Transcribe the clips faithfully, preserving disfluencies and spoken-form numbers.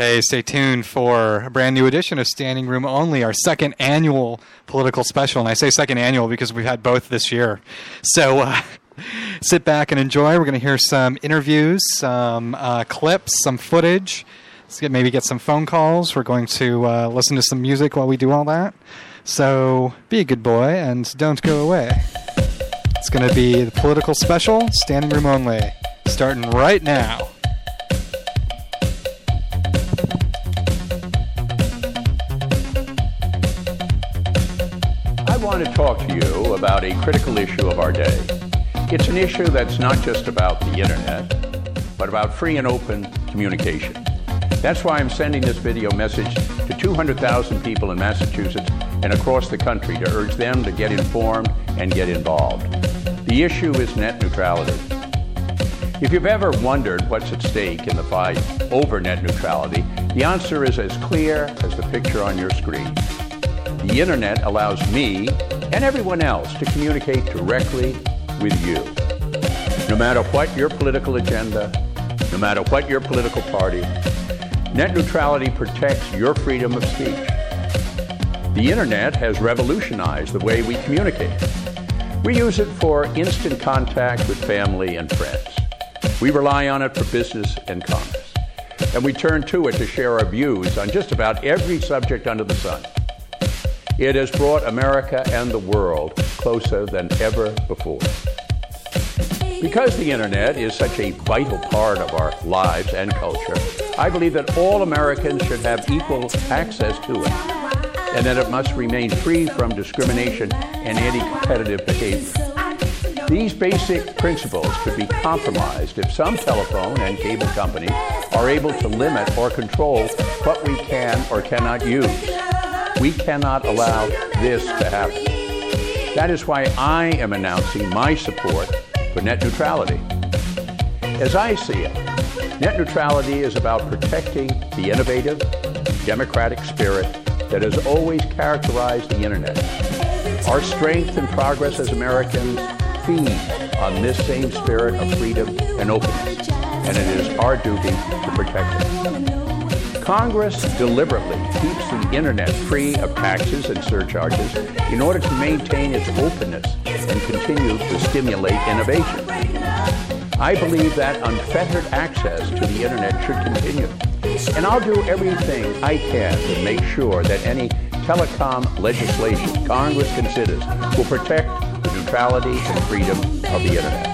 Hey, stay tuned for a brand new edition of Standing Room Only, our second annual political special. And I say second annual because we've had both this year. So uh, sit back and enjoy. We're going to hear some interviews, some uh, clips, some footage. Let's get, maybe get some phone calls. We're going to uh, listen to some music while we do all that. So be a good boy and don't go away. It's going to be the political special, Standing Room Only, starting right now. I want to talk to you about a critical issue of our day. It's an issue that's not just about the internet, but about free and open communication. That's why I'm sending this video message to two hundred thousand people in Massachusetts and across the country to urge them to get informed and get involved. The issue is net neutrality. If you've ever wondered what's at stake in the fight over net neutrality, the answer is as clear as the picture on your screen. The internet allows me and everyone else to communicate directly with you. No matter what your political agenda, no matter what your political party, net neutrality protects your freedom of speech. The internet has revolutionized the way we communicate. We use it for instant contact with family and friends. We rely on it for business and commerce. And we turn to it to share our views on just about every subject under the sun. It has brought America and the world closer than ever before. Because the internet is such a vital part of our lives and culture, I believe that all Americans should have equal access to it, and that it must remain free from discrimination and anti-competitive behavior. These basic principles could be compromised if some telephone and cable companies are able to limit or control what we can or cannot use. We cannot allow this to happen. That is why I am announcing my support for net neutrality. As I see it, net neutrality is about protecting the innovative, democratic spirit that has always characterized the internet. Our strength and progress as Americans feed on this same spirit of freedom and openness, and it is our duty to protect it. Congress deliberately keeps the internet free of taxes and surcharges in order to maintain its openness and continue to stimulate innovation. I believe that unfettered access to the internet should continue. And I'll do everything I can to make sure that any telecom legislation Congress considers will protect the neutrality and freedom of the internet.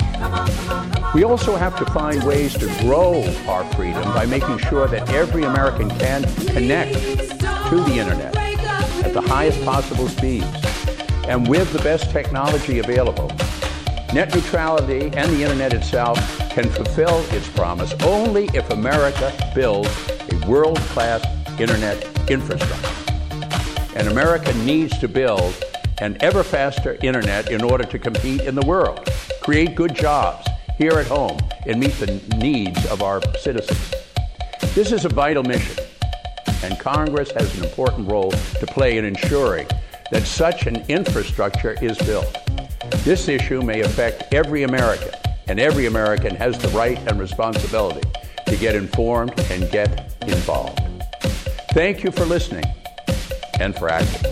We also have to find ways to grow our freedom by making sure that every American can connect to the internet at the highest possible speeds and with the best technology available. Net neutrality and the internet itself can fulfill its promise only if America builds a world-class internet infrastructure. And America needs to build an ever faster internet in order to compete in the world, create good jobs here at home, and meet the needs of our citizens. This is a vital mission, and Congress has an important role to play in ensuring that such an infrastructure is built. This issue may affect every American, and every American has the right and responsibility to get informed and get involved. Thank you for listening and for acting.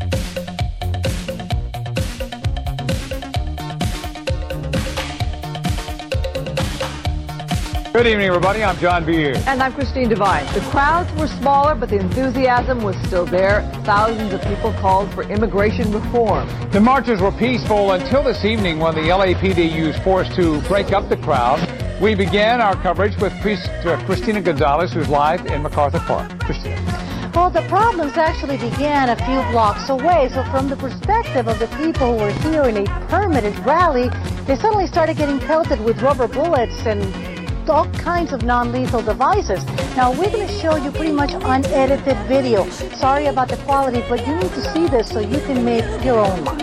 Good evening, everybody. I'm John Beard. And I'm Christine Devine. The crowds were smaller, but the enthusiasm was still there. Thousands of people called for immigration reform. The marches were peaceful until this evening when the L A P D used force to break up the crowd. We began our coverage with Christina Gonzalez, who's live in MacArthur Park. Christina. Well, the problems actually began a few blocks away. So from the perspective of the people who were here in a permitted rally, they suddenly started getting pelted with rubber bullets and all kinds of non-lethal devices. Now, we're going to show you pretty much unedited video. Sorry about the quality, but you need to see this so you can make your own mind.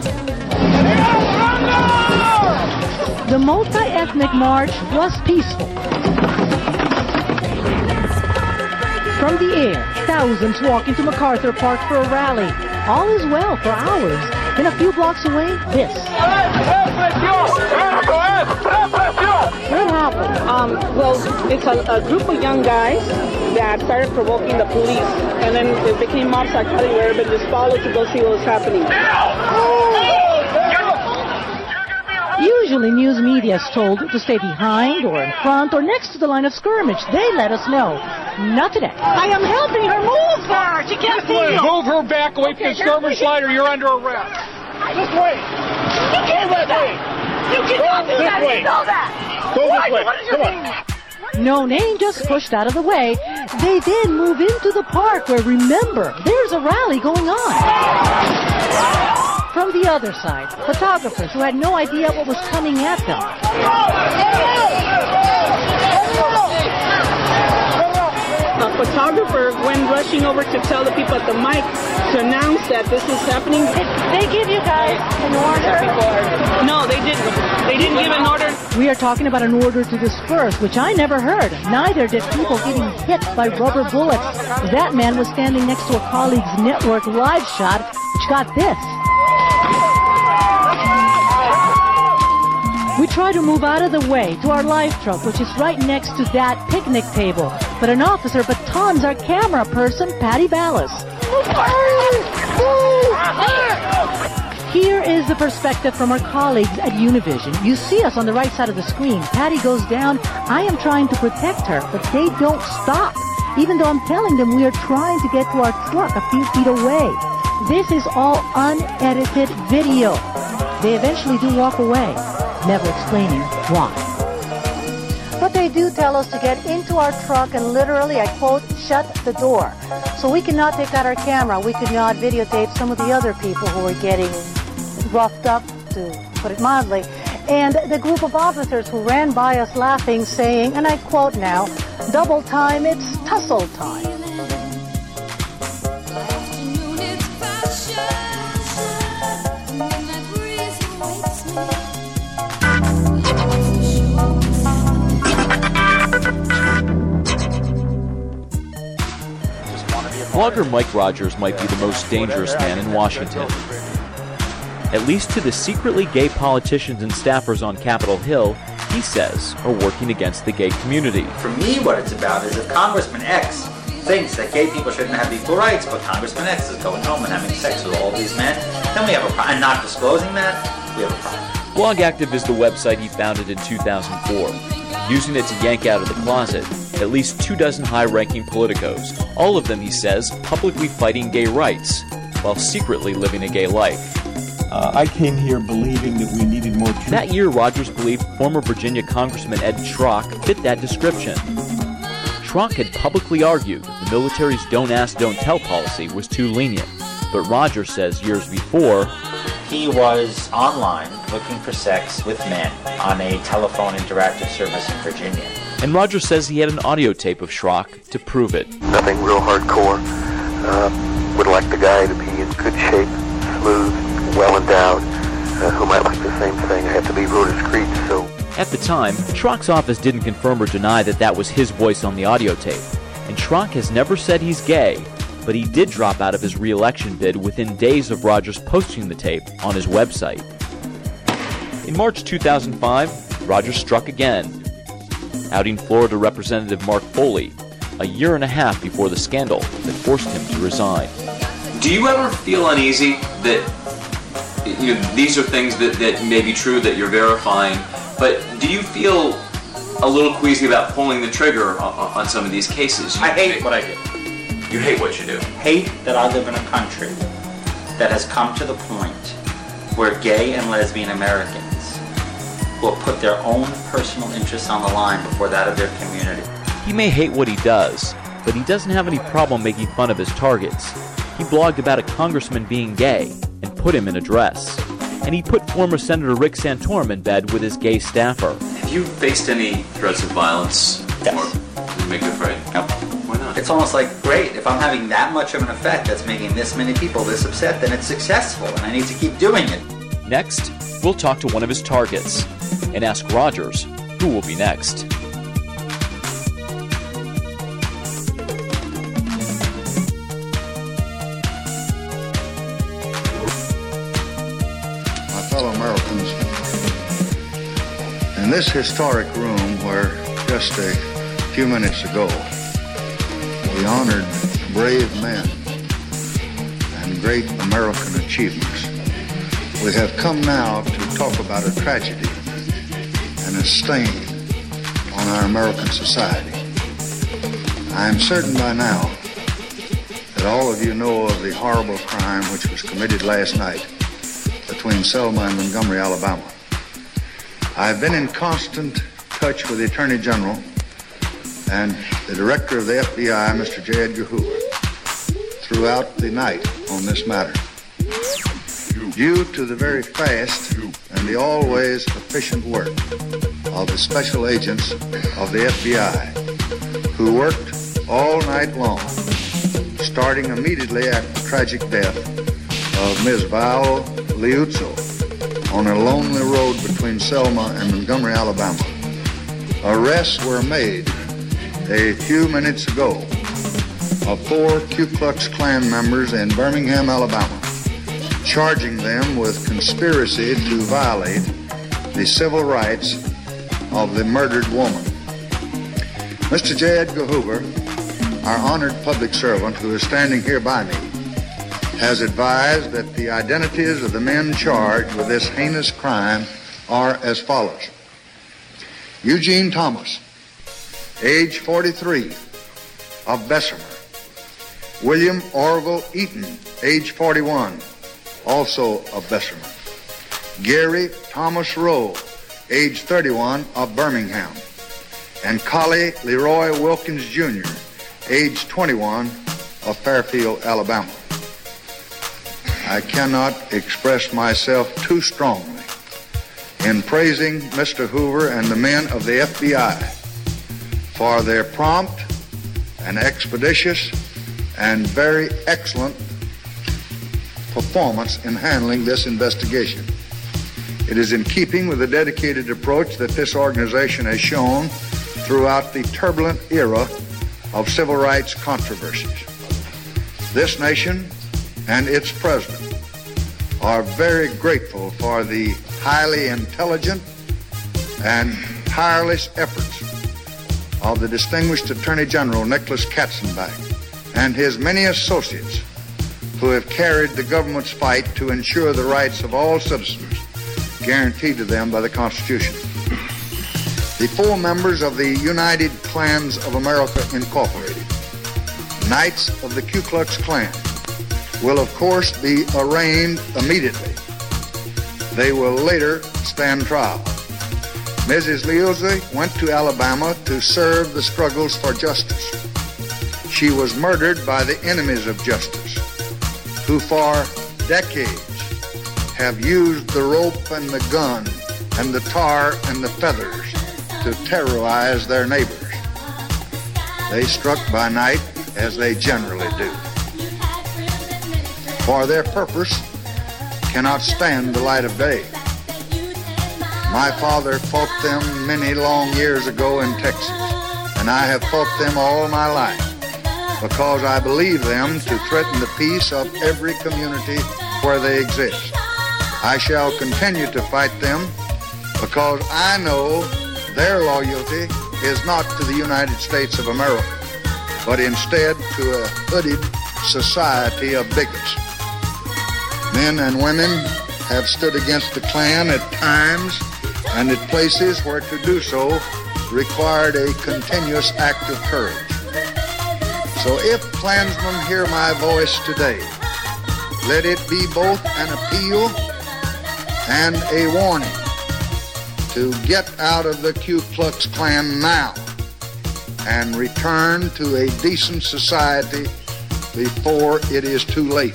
The multi-ethnic march was peaceful. From the air, thousands walk into MacArthur Park for a rally. All is well for hours. Then a few blocks away, this. It happened? Um, well, it's a, a group of young guys that started provoking the police, and then it became mob psychotic where everybody just followed to go see what was happening. Usually news media is told to stay behind or in front or next to the line of skirmish. They let us know. Not today. I am helping her move her. She can't see you. Move her back away from the skirmish line or you're under arrest. This way. You can't do that. You cannot do that. You know that. Go this Why? way. What is your Come name? No name just pushed out of the way. They then move into the park where, remember, there's a rally going on. From the other side, photographers who had no idea what was coming at them. A photographer went rushing over to tell the people at the mic to announce that this is happening. Did they give you guys an order? No, they didn't. They didn't give an order. We are talking about an order to disperse, which I never heard. Neither did people getting hit by rubber bullets. That man was standing next to a colleague's network live shot, which got this. We try to move out of the way to our live truck, which is right next to that picnic table. But an officer batons our camera person, Patty Ballas. Here is the perspective from our colleagues at Univision. You see us on the right side of the screen. Patty goes down. I am trying to protect her, but they don't stop. Even though I'm telling them we are trying to get to our truck a few feet away. This is all unedited video. They eventually do walk away, never explaining why. But they do tell us to get into our truck and literally, I quote, shut the door. So we cannot take out our camera. We could not videotape some of the other people who were getting roughed up, to put it mildly. And the group of officers who ran by us laughing, saying, and I quote now, double time, it's tussle time. Blogger Mike Rogers might be the most dangerous man in Washington. At least to the secretly gay politicians and staffers on Capitol Hill, he says, are working against the gay community. For me, what it's about is if Congressman X thinks that gay people shouldn't have equal rights, but Congressman X is going home and having sex with all these men, then we have a problem. And not disclosing that, we have a problem. Blogactive is the website he founded in two thousand four. Using it to yank out of the closet at least two dozen high-ranking politicos, all of them, he says, publicly fighting gay rights, while secretly living a gay life. Uh, I came here believing that we needed more truth. That year, Rogers believed former Virginia Congressman Ed Schrock fit that description. Schrock had publicly argued the military's don't ask, don't tell policy was too lenient, but Rogers says years before, he was online looking for sex with men on a telephone interactive service in Virginia. And Rogers says he had an audio tape of Schrock to prove it. Nothing real hardcore. Uh, would like the guy to be in good shape, smooth, well endowed, uh, who might like the same thing. I have to be real discreet, so... At the time, Schrock's office didn't confirm or deny that that was his voice on the audio tape. And Schrock has never said he's gay, but he did drop out of his re-election bid within days of Rogers posting the tape on his website. In March two thousand five, Rogers struck again, outing Florida Representative Mark Foley a year and a half before the scandal that forced him to resign. Do you ever feel uneasy that you know, these are things that, that may be true that you're verifying, but do you feel a little queasy about pulling the trigger on, on some of these cases? I hate what I do. You hate what you do? Hate that I live in a country that has come to the point where gay and lesbian Americans will put their own personal interests on the line before that of their community. He may hate what he does, but he doesn't have any problem making fun of his targets. He blogged about a congressman being gay and put him in a dress. And he put former Senator Rick Santorum in bed with his gay staffer. Have you faced any threats of violence? Yes. Or does it make you afraid? No. Why not? It's almost like, great, if I'm having that much of an effect that's making this many people this upset, then it's successful, and I need to keep doing it. Next, we'll talk to one of his targets and ask Rogers who will be next. My fellow Americans, in In this historic room where just a few minutes ago we honored brave men and great American achievements, we have come now to talk about a tragedy and a stain on our American society. I am certain by now that all of you know of the horrible crime which was committed last night between Selma and Montgomery, Alabama. I've been in constant touch with the Attorney General and the Director of the F B I, Mister J. Edgar Hoover, throughout the night on this matter. Due to the very fast and the always efficient work of the special agents of the F B I, who worked all night long, starting immediately after the tragic death of Miz Val Liuzzo on a lonely road between Selma and Montgomery, Alabama. Arrests were made a few minutes ago of four Ku Klux Klan members in Birmingham, Alabama, charging them with conspiracy to violate the civil rights of the murdered woman. Mister J. Edgar Hoover, our honored public servant who is standing here by me, has advised that the identities of the men charged with this heinous crime are as follows. Eugene Thomas, age forty-three, of Bessemer. William Orville Eaton, age forty-one, also of Bessemer. Gary Thomas Rowe, age thirty-one, of Birmingham. And Collie Leroy Wilkins, Junior, age twenty-one, of Fairfield, Alabama. I cannot express myself too strongly in praising Mister Hoover and the men of the F B I for their prompt and expeditious and very excellent performance in handling this investigation. It is in keeping with the dedicated approach that this organization has shown throughout the turbulent era of civil rights controversies. This nation and its president are very grateful for the highly intelligent and tireless efforts of the distinguished Attorney General Nicholas Katzenbach and his many associates who have carried the government's fight to ensure the rights of all citizens guaranteed to them by the Constitution. The four members of the United Klans of America Incorporated, Knights of the Ku Klux Klan, will of course be arraigned immediately. They will later stand trial. Missus Liuzzo went to Alabama to serve the struggles for justice. She was murdered by the enemies of justice, who for decades have used the rope and the gun and the tar and the feathers to terrorize their neighbors. They struck by night as they generally do. For their purpose cannot stand the light of day. My father fought them many long years ago in Texas, and I have fought them all my life because I believe them to threaten the peace of every community where they exist. I shall continue to fight them because I know their loyalty is not to the United States of America, but instead to a hooded society of bigots. Men and women have stood against the Klan at times and at places where to do so required a continuous act of courage. So if Klansmen hear my voice today, let it be both an appeal and a warning to get out of the Ku Klux Klan now and return to a decent society before it is too late.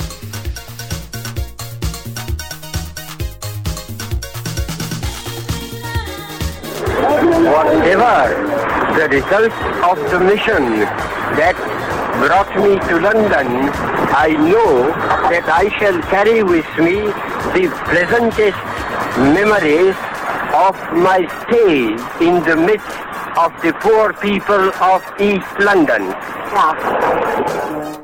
Whatever the result of the mission that brought me to London, I know that I shall carry with me the pleasantest memories of my stay in the midst of the poor people of East London. Yeah.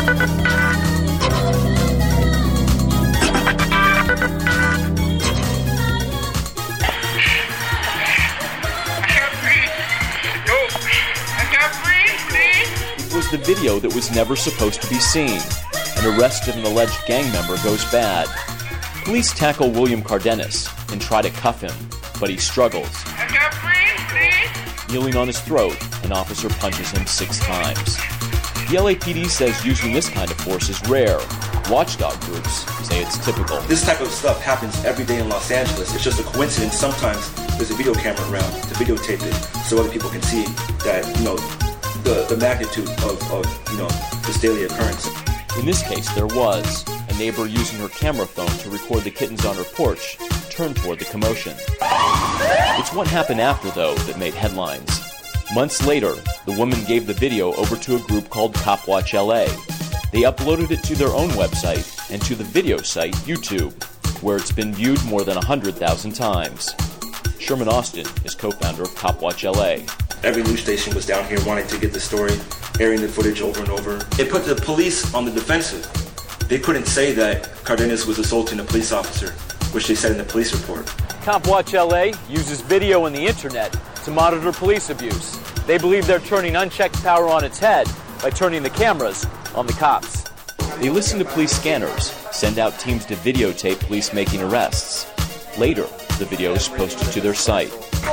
It was the video that was never supposed to be seen. An arrest of an alleged gang member goes bad. Police tackle William Cardenas and try to cuff him, but he struggles. Kneeling on his throat, an officer punches him six times. The L A P D says using this kind of force is rare. Watchdog groups say it's typical. This type of stuff happens every day in Los Angeles. It's just a coincidence. Sometimes there's a video camera around to videotape it so other people can see that, you know, the, the magnitude of, of, you know, this daily occurrence. In this case, there was. A neighbor using her camera phone to record the kittens on her porch turned toward the commotion. It's what happened after, though, that made headlines. Months later, the woman gave the video over to a group called Cop Watch L A. They uploaded it to their own website and to the video site YouTube, where it's been viewed more than one hundred thousand times. Sherman Austin is co-founder of Cop Watch L A. Every news station was down here wanting to get the story, airing the footage over and over. It put the police on the defensive. They couldn't say that Cardenas was assaulting a police officer, which they said in the police report. Cop Watch L A uses video and the internet to monitor police abuse. They believe they're turning unchecked power on its head by turning the cameras on the cops. They listen to police scanners, send out teams to videotape police making arrests. Later, the video is posted to their site.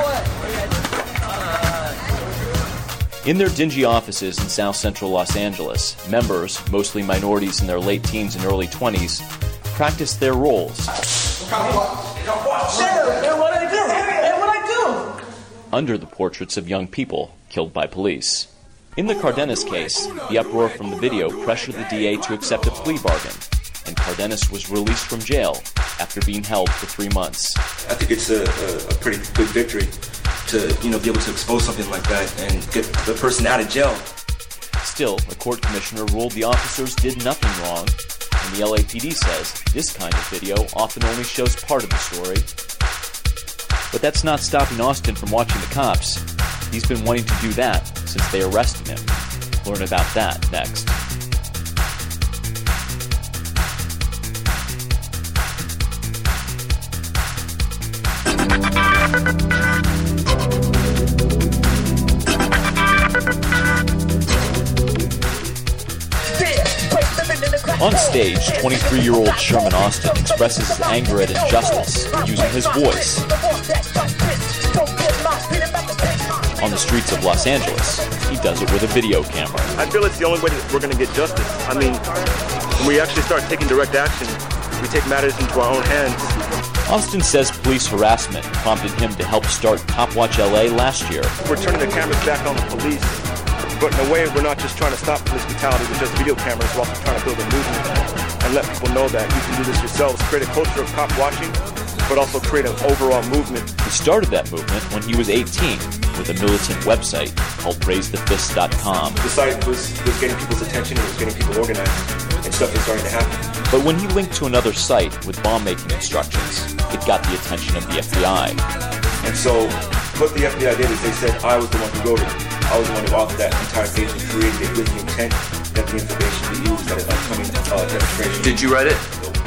In their dingy offices in South Central Los Angeles, members, mostly minorities in their late teens and early twenties, practice their roles. Under the portraits of young people killed by police. In the Cardenas case, the uproar from the video pressured the D A to accept a plea bargain, and Cardenas was released from jail after being held for three months. I think it's a, a, a pretty good victory to, you know, be able to expose something like that and get the person out of jail. Still, a court commissioner ruled the officers did nothing wrong, and the L A P D says this kind of video often only shows part of the story. But that's not stopping Austin from watching the cops. He's been wanting to do that since they arrested him. Learn about that next. On stage, twenty-three-year-old Sherman Austin expresses his anger at injustice using his voice. On the streets of Los Angeles, he does it with a video camera. I feel it's the only way that we're going to get justice. I mean, when we actually start taking direct action, we take matters into our own hands. Austin says police harassment prompted him to help start Cop Watch L A last year. We're turning the cameras back on the police, but in a way, we're not just trying to stop police brutality with just video cameras. We're also trying to build a movement and let people know that you can do this yourselves, create a culture of cop watching, but also create an overall movement. He started that movement when he was eighteen with a militant website called raise the fist dot com. The site was, was getting people's attention, it was getting people organized, and stuff was starting to happen. But when he linked to another site with bomb-making instructions, it got the attention of the F B I. And so what the F B I did is they said I was the one who wrote it. I was the one who authored that entire page and created it with the intent that the information be used at an upcoming uh, demonstration. Did you write it?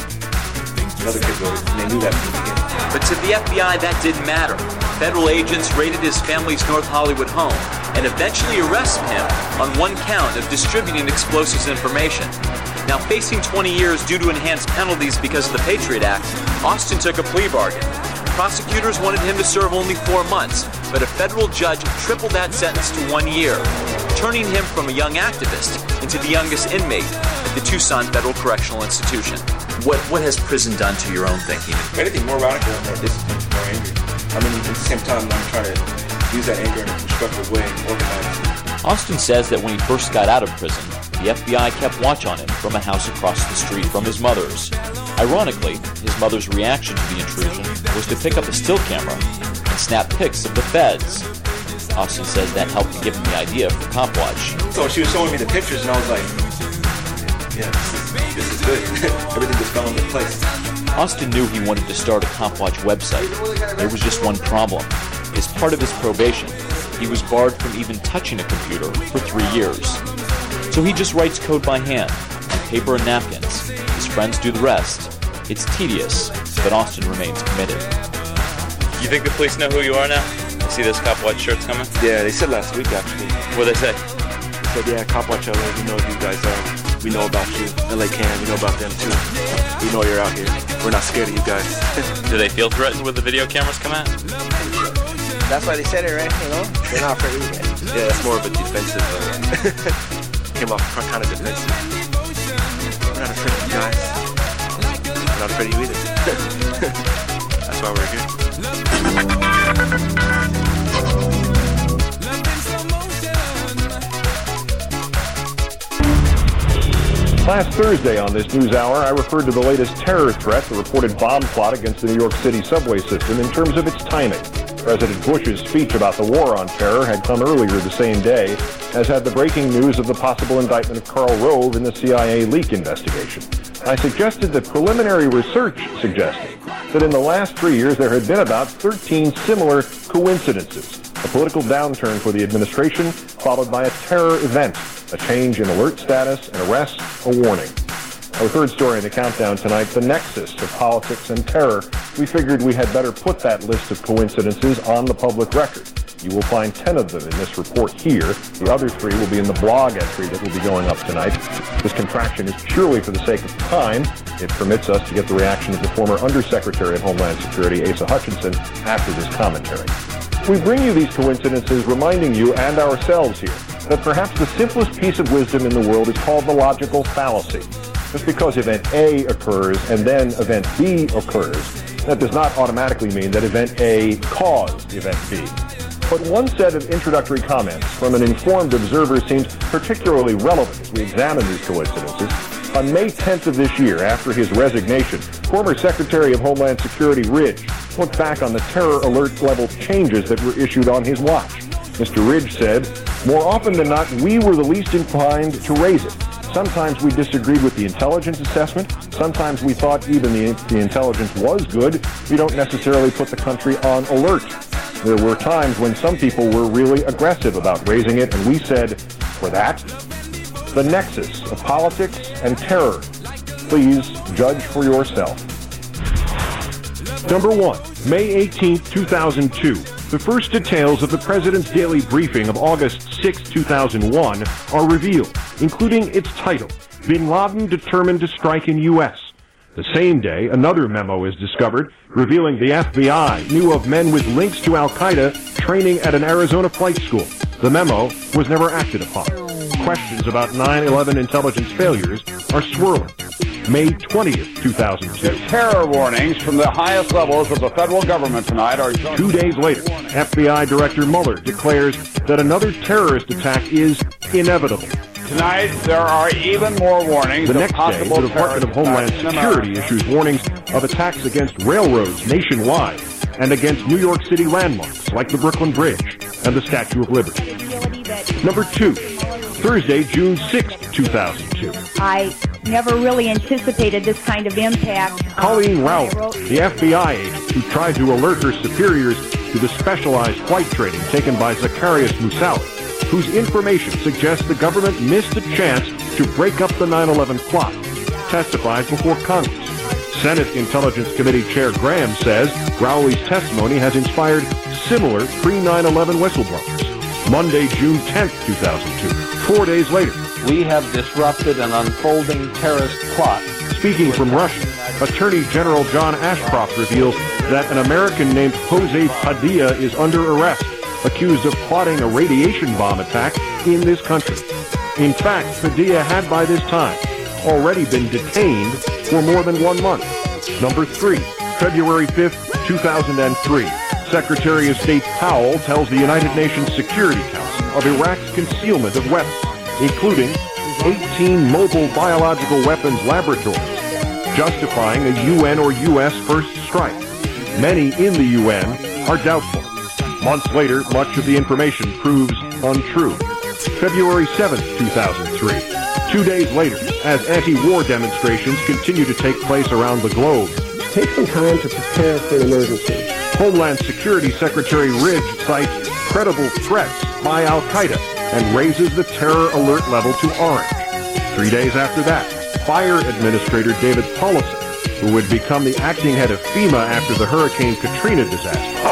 Another kid wrote it, and they knew that from the beginning. But to the F B I, that didn't matter. Federal agents raided his family's North Hollywood home and eventually arrested him on one count of distributing explosives information. Now, facing twenty years due to enhanced penalties because of the Patriot Act, Austin took a plea bargain. Prosecutors wanted him to serve only four months, but a federal judge tripled that sentence to one year, turning him from a young activist into the youngest inmate at the Tucson Federal Correctional Institution. What what has prison done to your own thinking? Anything more radical, more disciplined, more angry. I mean, at the same time, I'm trying to use that anger in a constructive way and organize. Austin says that when he first got out of prison, the F B I kept watch on him from a house across the street from his mother's. Ironically, his mother's reaction to the intrusion was to pick up a still camera and snap pics of the feds. Austin says that helped to give him the idea for Cop Watch. So she was showing me the pictures, and I was like, yeah, this is, this is good. Everything just fell into place. Austin knew he wanted to start a Cop Watch website. There was just one problem. As part of his probation, he was barred from even touching a computer for three years. So he just writes code by hand, paper and napkins. His friends do the rest. It's tedious, but Austin remains committed. You think the police know who you are now? I see those cop watch shirts coming? Yeah, they said last week, actually. What'd they say? They said, yeah, Cop Watch L A, we know who you guys are. We know about you. L A Can, we know about them too. We know you're out here. We're not scared of you guys. Do they feel threatened when the video cameras come out? That's why they said it, right? You know? They're not afraid of you guys. Yeah, that's more of a defensive. Uh, came off kind of defensive. We're not afraid of you guys. We're not afraid of you either. That's why we're here. Last Thursday on this news hour, I referred to the latest terror threat, the reported bomb plot against the New York City subway system, in terms of its timing. President Bush's speech about the war on terror had come earlier the same day, as had the breaking news of the possible indictment of Karl Rove in the C I A leak investigation. I suggested that preliminary research suggested that in the last three years there had been about thirteen similar coincidences. A political downturn for the administration, followed by a terror event, a change in alert status, an arrest, a warning. Our third story in the countdown tonight, the nexus of politics and terror. We figured we had better put that list of coincidences on the public record. You will find ten of them in this report here. The other three will be in the blog entry that will be going up tonight. This contraction is purely for the sake of time. It permits us to get the reaction of the former Undersecretary of Homeland Security, Asa Hutchinson, after this commentary. We bring you these coincidences reminding you and ourselves here that perhaps the simplest piece of wisdom in the world is called the logical fallacy. Just because event A occurs and then event B occurs, that does not automatically mean that event A caused event B. But one set of introductory comments from an informed observer seems particularly relevant as we examine these coincidences. On May tenth of this year, after his resignation, former Secretary of Homeland Security Ridge looked back on the terror alert level changes that were issued on his watch. Mister Ridge said, "More often than not, we were the least inclined to raise it. Sometimes we disagreed with the intelligence assessment. Sometimes we thought even the, the intelligence was good. We don't necessarily put the country on alert. There were times when some people were really aggressive about raising it, and we said, for that, the nexus of politics and terror. Please judge for yourself." Number one, May eighteenth, two thousand two. The first details of the President's daily briefing of August sixth, two thousand one are revealed, including its title, Bin Laden Determined to Strike in U S The same day, another memo is discovered, revealing the F B I knew of men with links to Al-Qaeda training at an Arizona flight school. The memo was never acted upon. Questions about nine eleven intelligence failures are swirling. May twentieth, two thousand two. Terror warnings from the highest levels of the federal government tonight are... Two days later, F B I Director Mueller declares that another terrorist attack is inevitable. Tonight, there are even more warnings the of next possible day, the Department of Homeland Security issues warnings of attacks against railroads nationwide and against New York City landmarks like the Brooklyn Bridge and the Statue of Liberty. Number two, Thursday, June sixth, two thousand two. I never really anticipated this kind of impact. Colleen Rowley, the F B I agent who tried to alert her superiors to the specialized flight training taken by Zacarias Moussaoui, whose information suggests the government missed a chance to break up the nine eleven plot, testifies before Congress. Senate Intelligence Committee Chair Graham says Rowley's testimony has inspired similar pre nine eleven whistleblowers. Monday, June tenth, two thousand two. Four days later, we have disrupted an unfolding terrorist plot. Speaking from Russia, Attorney General John Ashcroft reveals that an American named Jose Padilla is under arrest, accused of plotting a radiation bomb attack in this country. In fact, Padilla had by this time already been detained for more than one month. Number three, February fifth, two thousand three. Secretary of State Powell tells the United Nations Security Council of Iraq's concealment of weapons, including eighteen mobile biological weapons laboratories, justifying a U N or U S first strike. Many in the U N are doubtful. Months later, much of the information proves untrue. February seventh, two thousand three. Two days later, as anti-war demonstrations continue to take place around the globe. Take some time to prepare for an emergency. Homeland Security Secretary Ridge cites credible threats by Al-Qaeda and raises the terror alert level to orange. Three days after that, Fire Administrator David Paulison, who would become the acting head of FEMA after the Hurricane Katrina disaster,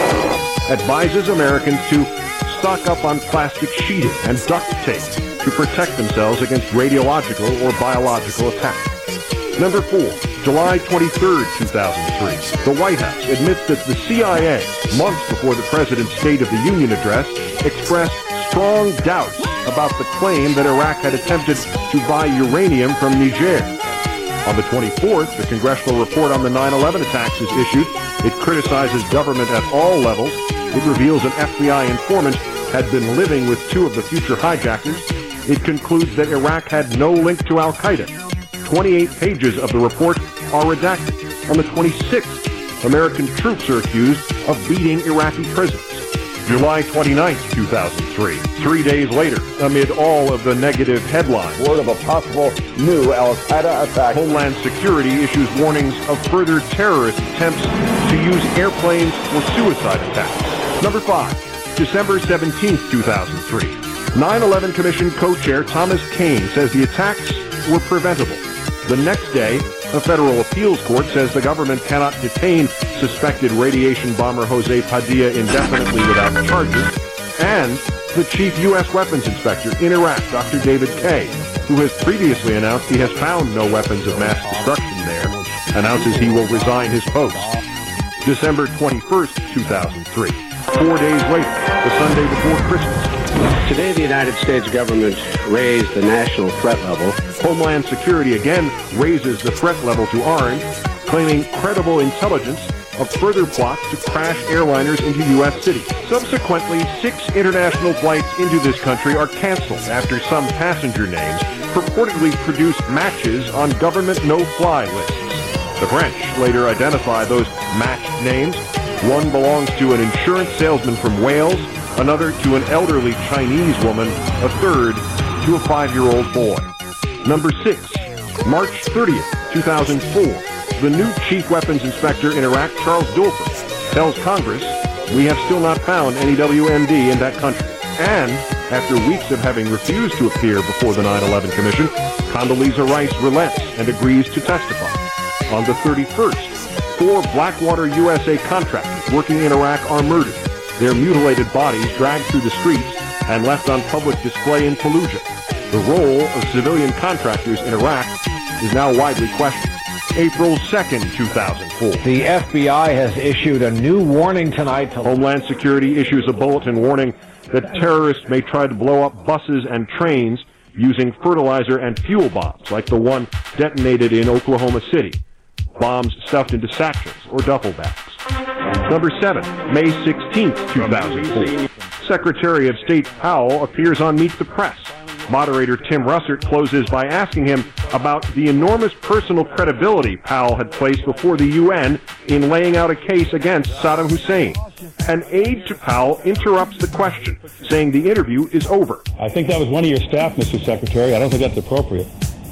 advises Americans to stock up on plastic sheeting and duct tape to protect themselves against radiological or biological attack. Number four, July twenty-third, two thousand three. The White House admits that the C I A, months before the President's State of the Union address, expressed strong doubts about the claim that Iraq had attempted to buy uranium from Niger. On the twenty-fourth, the congressional report on the nine eleven attacks is issued. It criticizes government at all levels. It reveals an F B I informant had been living with two of the future hijackers. It concludes that Iraq had no link to Al-Qaeda. twenty-eight pages of the report are redacted. On the twenty-sixth, American troops are accused of beating Iraqi prisoners. July twenty-ninth, two thousand three. Three days later, amid all of the negative headlines, Word of a possible new Al-Qaeda attack. Homeland Security issues warnings of further terrorist attempts to use airplanes for suicide attacks. Number five, December seventeenth, two thousand three. nine eleven Commission co-chair Thomas Kean says the attacks were preventable. The next day, a federal appeals court says the government cannot detain suspected radiation bomber Jose Padilla indefinitely without charges. And the chief U S weapons inspector in Iraq, Doctor David Kay, who has previously announced he has found no weapons of mass destruction there, announces he will resign his post. December twenty-first, two thousand three. Four days later, the Sunday before Christmas. Today, the United States government raised the national threat level. Homeland Security again raises the threat level to orange, claiming credible intelligence of further plots to crash airliners into U S cities. Subsequently, six international flights into this country are canceled after some passenger names purportedly produced matches on government no-fly lists. The French later identify those matched names. One belongs to an insurance salesman from Wales, another to an elderly Chinese woman, a third to a five-year-old boy. Number six, March thirtieth, two thousand four. The new chief weapons inspector in Iraq, Charles Dulfer, tells Congress, we have still not found any W M D in that country. And after weeks of having refused to appear before the nine eleven Commission, Condoleezza Rice relents and agrees to testify. On the thirty-first, four Blackwater U S A contractors working in Iraq are murdered. Their mutilated bodies dragged through the streets and left on public display in Fallujah. The role of civilian contractors in Iraq is now widely questioned. April second, two thousand four. The F B I has issued a new warning tonight. To Homeland Security issues a bulletin warning that terrorists may try to blow up buses and trains using fertilizer and fuel bombs, like the one detonated in Oklahoma City. Bombs stuffed into satchels or duffel bags. Number seven, May sixteenth, two thousand four. Secretary of State Powell appears on Meet the Press. Moderator Tim Russert closes by asking him about the enormous personal credibility Powell had placed before the U N in laying out a case against Saddam Hussein. An aide to Powell interrupts the question, saying the interview is over. I think that was one of your staff, Mister Secretary. I don't think that's appropriate.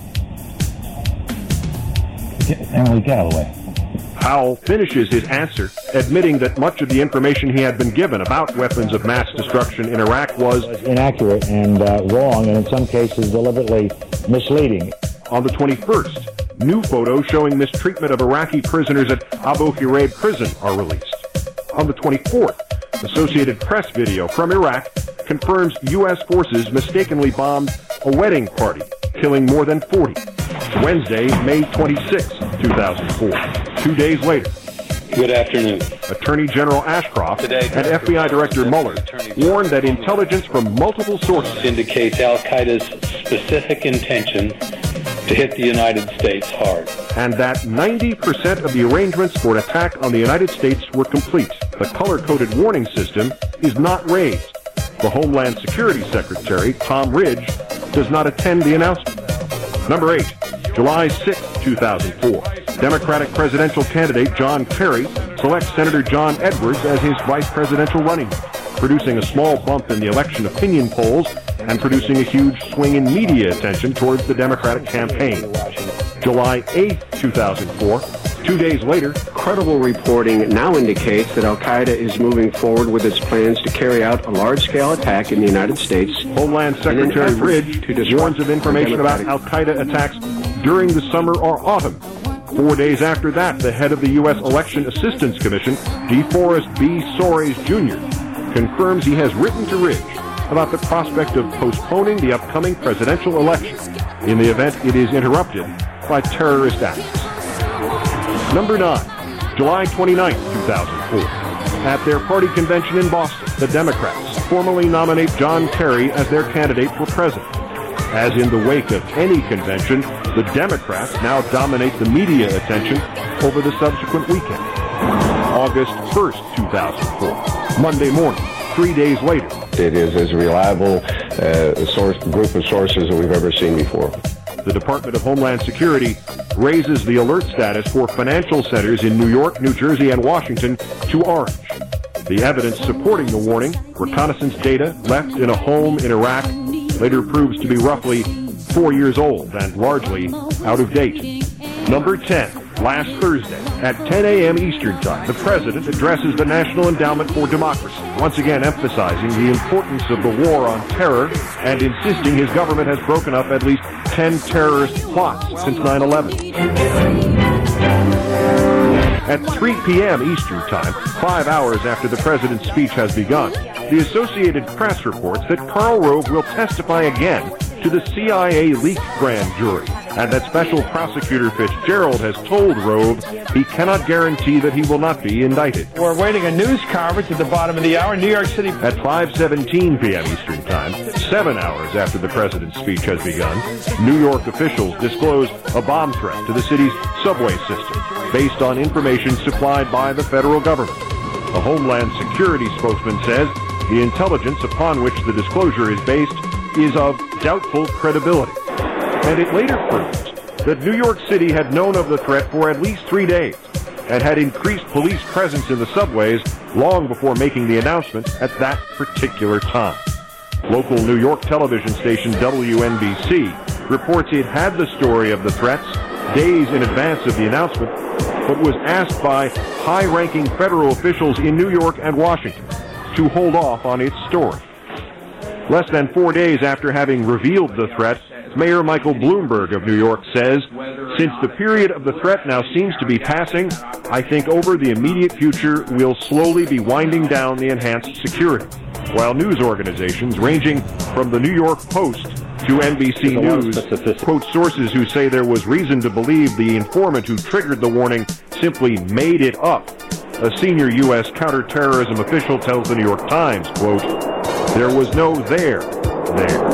Emily, get out of the way. Powell finishes his answer, admitting that much of the information he had been given about weapons of mass destruction in Iraq was inaccurate and uh, wrong, and in some cases deliberately misleading. On the twenty-first, new photos showing mistreatment of Iraqi prisoners at Abu Ghraib prison are released. On the twenty-fourth, Associated Press video from Iraq confirms U S forces mistakenly bombed a wedding party, killing more than forty. Wednesday, May twenty-sixth, two thousand four. Two days later. Good afternoon. Attorney General Ashcroft Today, and F B I Director Mueller warned that intelligence from multiple sources indicates Al-Qaeda's specific intention to hit the United States hard. And that ninety percent of the arrangements for an attack on the United States were complete. The color-coded warning system is not raised. The Homeland Security Secretary, Tom Ridge, does not attend the announcement. Number eight, July sixth, two thousand four. Democratic presidential candidate John Kerry selects Senator John Edwards as his vice presidential running mate, producing a small bump in the election opinion polls and producing a huge swing in media attention towards the Democratic campaign. July eighth, two thousand four. Two days later, credible reporting now indicates that Al-Qaeda is moving forward with its plans to carry out a large-scale attack in the United States. Homeland Secretary Ridge warns of information about Al-Qaeda attacks during the summer or autumn. Four days after that, the head of the U S Election Assistance Commission, DeForest B. Soares Junior, confirms he has written to Ridge about the prospect of postponing the upcoming presidential election in the event it is interrupted by terrorist acts. Number nine, July twenty-ninth, two thousand four. At their party convention in Boston, the Democrats formally nominate John Kerry as their candidate for president. As in the wake of any convention, the Democrats now dominate the media attention over the subsequent weekend. August first, two thousand four. Monday morning, three days later. It is as reliable uh, source, group of sources that we've ever seen before. The Department of Homeland Security raises the alert status for financial centers in New York, New Jersey, and Washington to orange. The evidence supporting the warning, reconnaissance data left in a home in Iraq, later proves to be roughly four years old and largely out of date. Number ten, last Thursday at ten a.m. Eastern Time, the President addresses the National Endowment for Democracy, once again emphasizing the importance of the war on terror and insisting his government has broken up at least ten terrorist plots since nine eleven. At three p.m. Eastern Time, five hours after the President's speech has begun, the Associated Press reports that Karl Rove will testify again to the C I A leaked grand jury, and that Special Prosecutor Fitzgerald has told Rove he cannot guarantee that he will not be indicted. We're awaiting a news conference at the bottom of the hour in New York City. At five seventeen p.m. Eastern Time, seven hours after the President's speech has begun, New York officials disclose a bomb threat to the city's subway system based on information supplied by the federal government. A Homeland Security spokesman says the intelligence upon which the disclosure is based is of doubtful credibility. And it later proves that New York City had known of the threat for at least three days and had increased police presence in the subways long before making the announcement at that particular time. Local New York television station W N B C reports it had the story of the threats days in advance of the announcement, but was asked by high-ranking federal officials in New York and Washington to hold off on its story. Less than four days after having revealed the threat, Mayor Michael Bloomberg of New York says, "Since the period of the threat now seems to be passing, I think over the immediate future we'll slowly be winding down the enhanced security." While news organizations ranging from the New York Post to N B C News quote sources who say there was reason to believe the informant who triggered the warning simply made it up. A senior U S counterterrorism official tells the New York Times, quote, "There was no there there."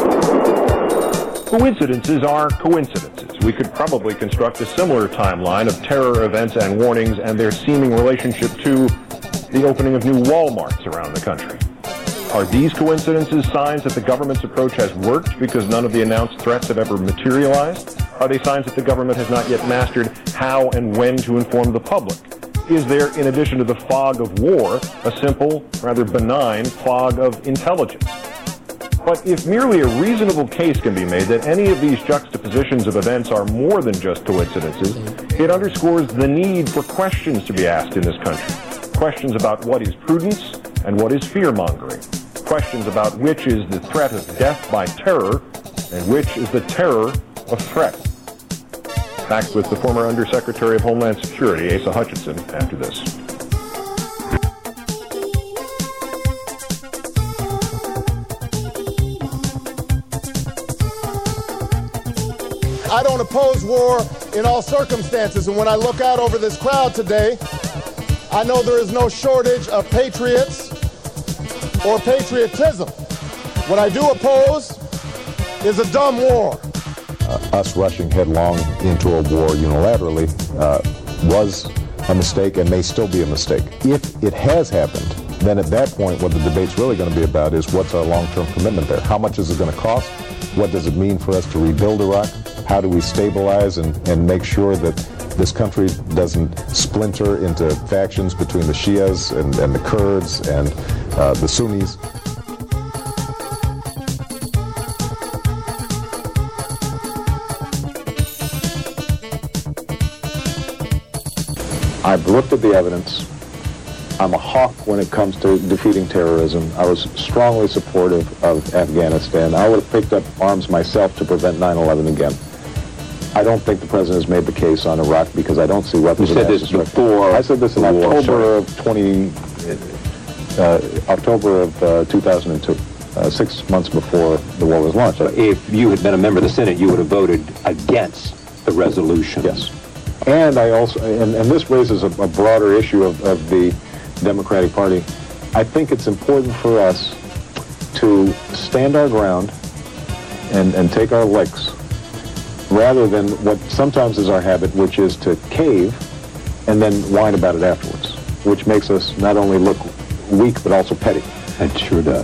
Coincidences are coincidences. We could probably construct a similar timeline of terror events and warnings and their seeming relationship to the opening of new Walmarts around the country. Are these coincidences signs that the government's approach has worked because none of the announced threats have ever materialized? Are they signs that the government has not yet mastered how and when to inform the public? Is there, in addition to the fog of war, a simple, rather benign fog of intelligence? But if merely a reasonable case can be made that any of these juxtapositions of events are more than just coincidences, it underscores the need for questions to be asked in this country. Questions about what is prudence and what is fear-mongering. Questions about which is the threat of death by terror and which is the terror of threat. Back with the former Undersecretary of Homeland Security, Asa Hutchinson, after this. I don't oppose war in all circumstances, and when I look out over this crowd today, I know there is no shortage of patriots or patriotism. What I do oppose is a dumb war. Uh, us rushing headlong into a war unilaterally uh, was a mistake and may still be a mistake. If it has happened, then at that point what the debate's really going to be about is what's our long-term commitment there? How much is it going to cost? What does it mean for us to rebuild Iraq? How do we stabilize and, and make sure that this country doesn't splinter into factions between the Shias and, and the Kurds and uh, the Sunnis? I've looked at the evidence. I'm a hawk when it comes to defeating terrorism. I was strongly supportive of Afghanistan. I would have picked up arms myself to prevent nine eleven again. I don't think the president has made the case on Iraq because I don't see weapons You of said mass this destruction. before I said this in the war, October sorry. of twenty, uh, October of uh, two thousand two, uh, six months before the war was launched. If you had been a member of the Senate, you would have voted against the resolution. Yes. And I also, and, and this raises a, a broader issue of, of the Democratic Party. I think it's important for us to stand our ground and, and take our licks, rather than what sometimes is our habit, which is to cave and then whine about it afterwards, which makes us not only look weak but also petty. It sure does.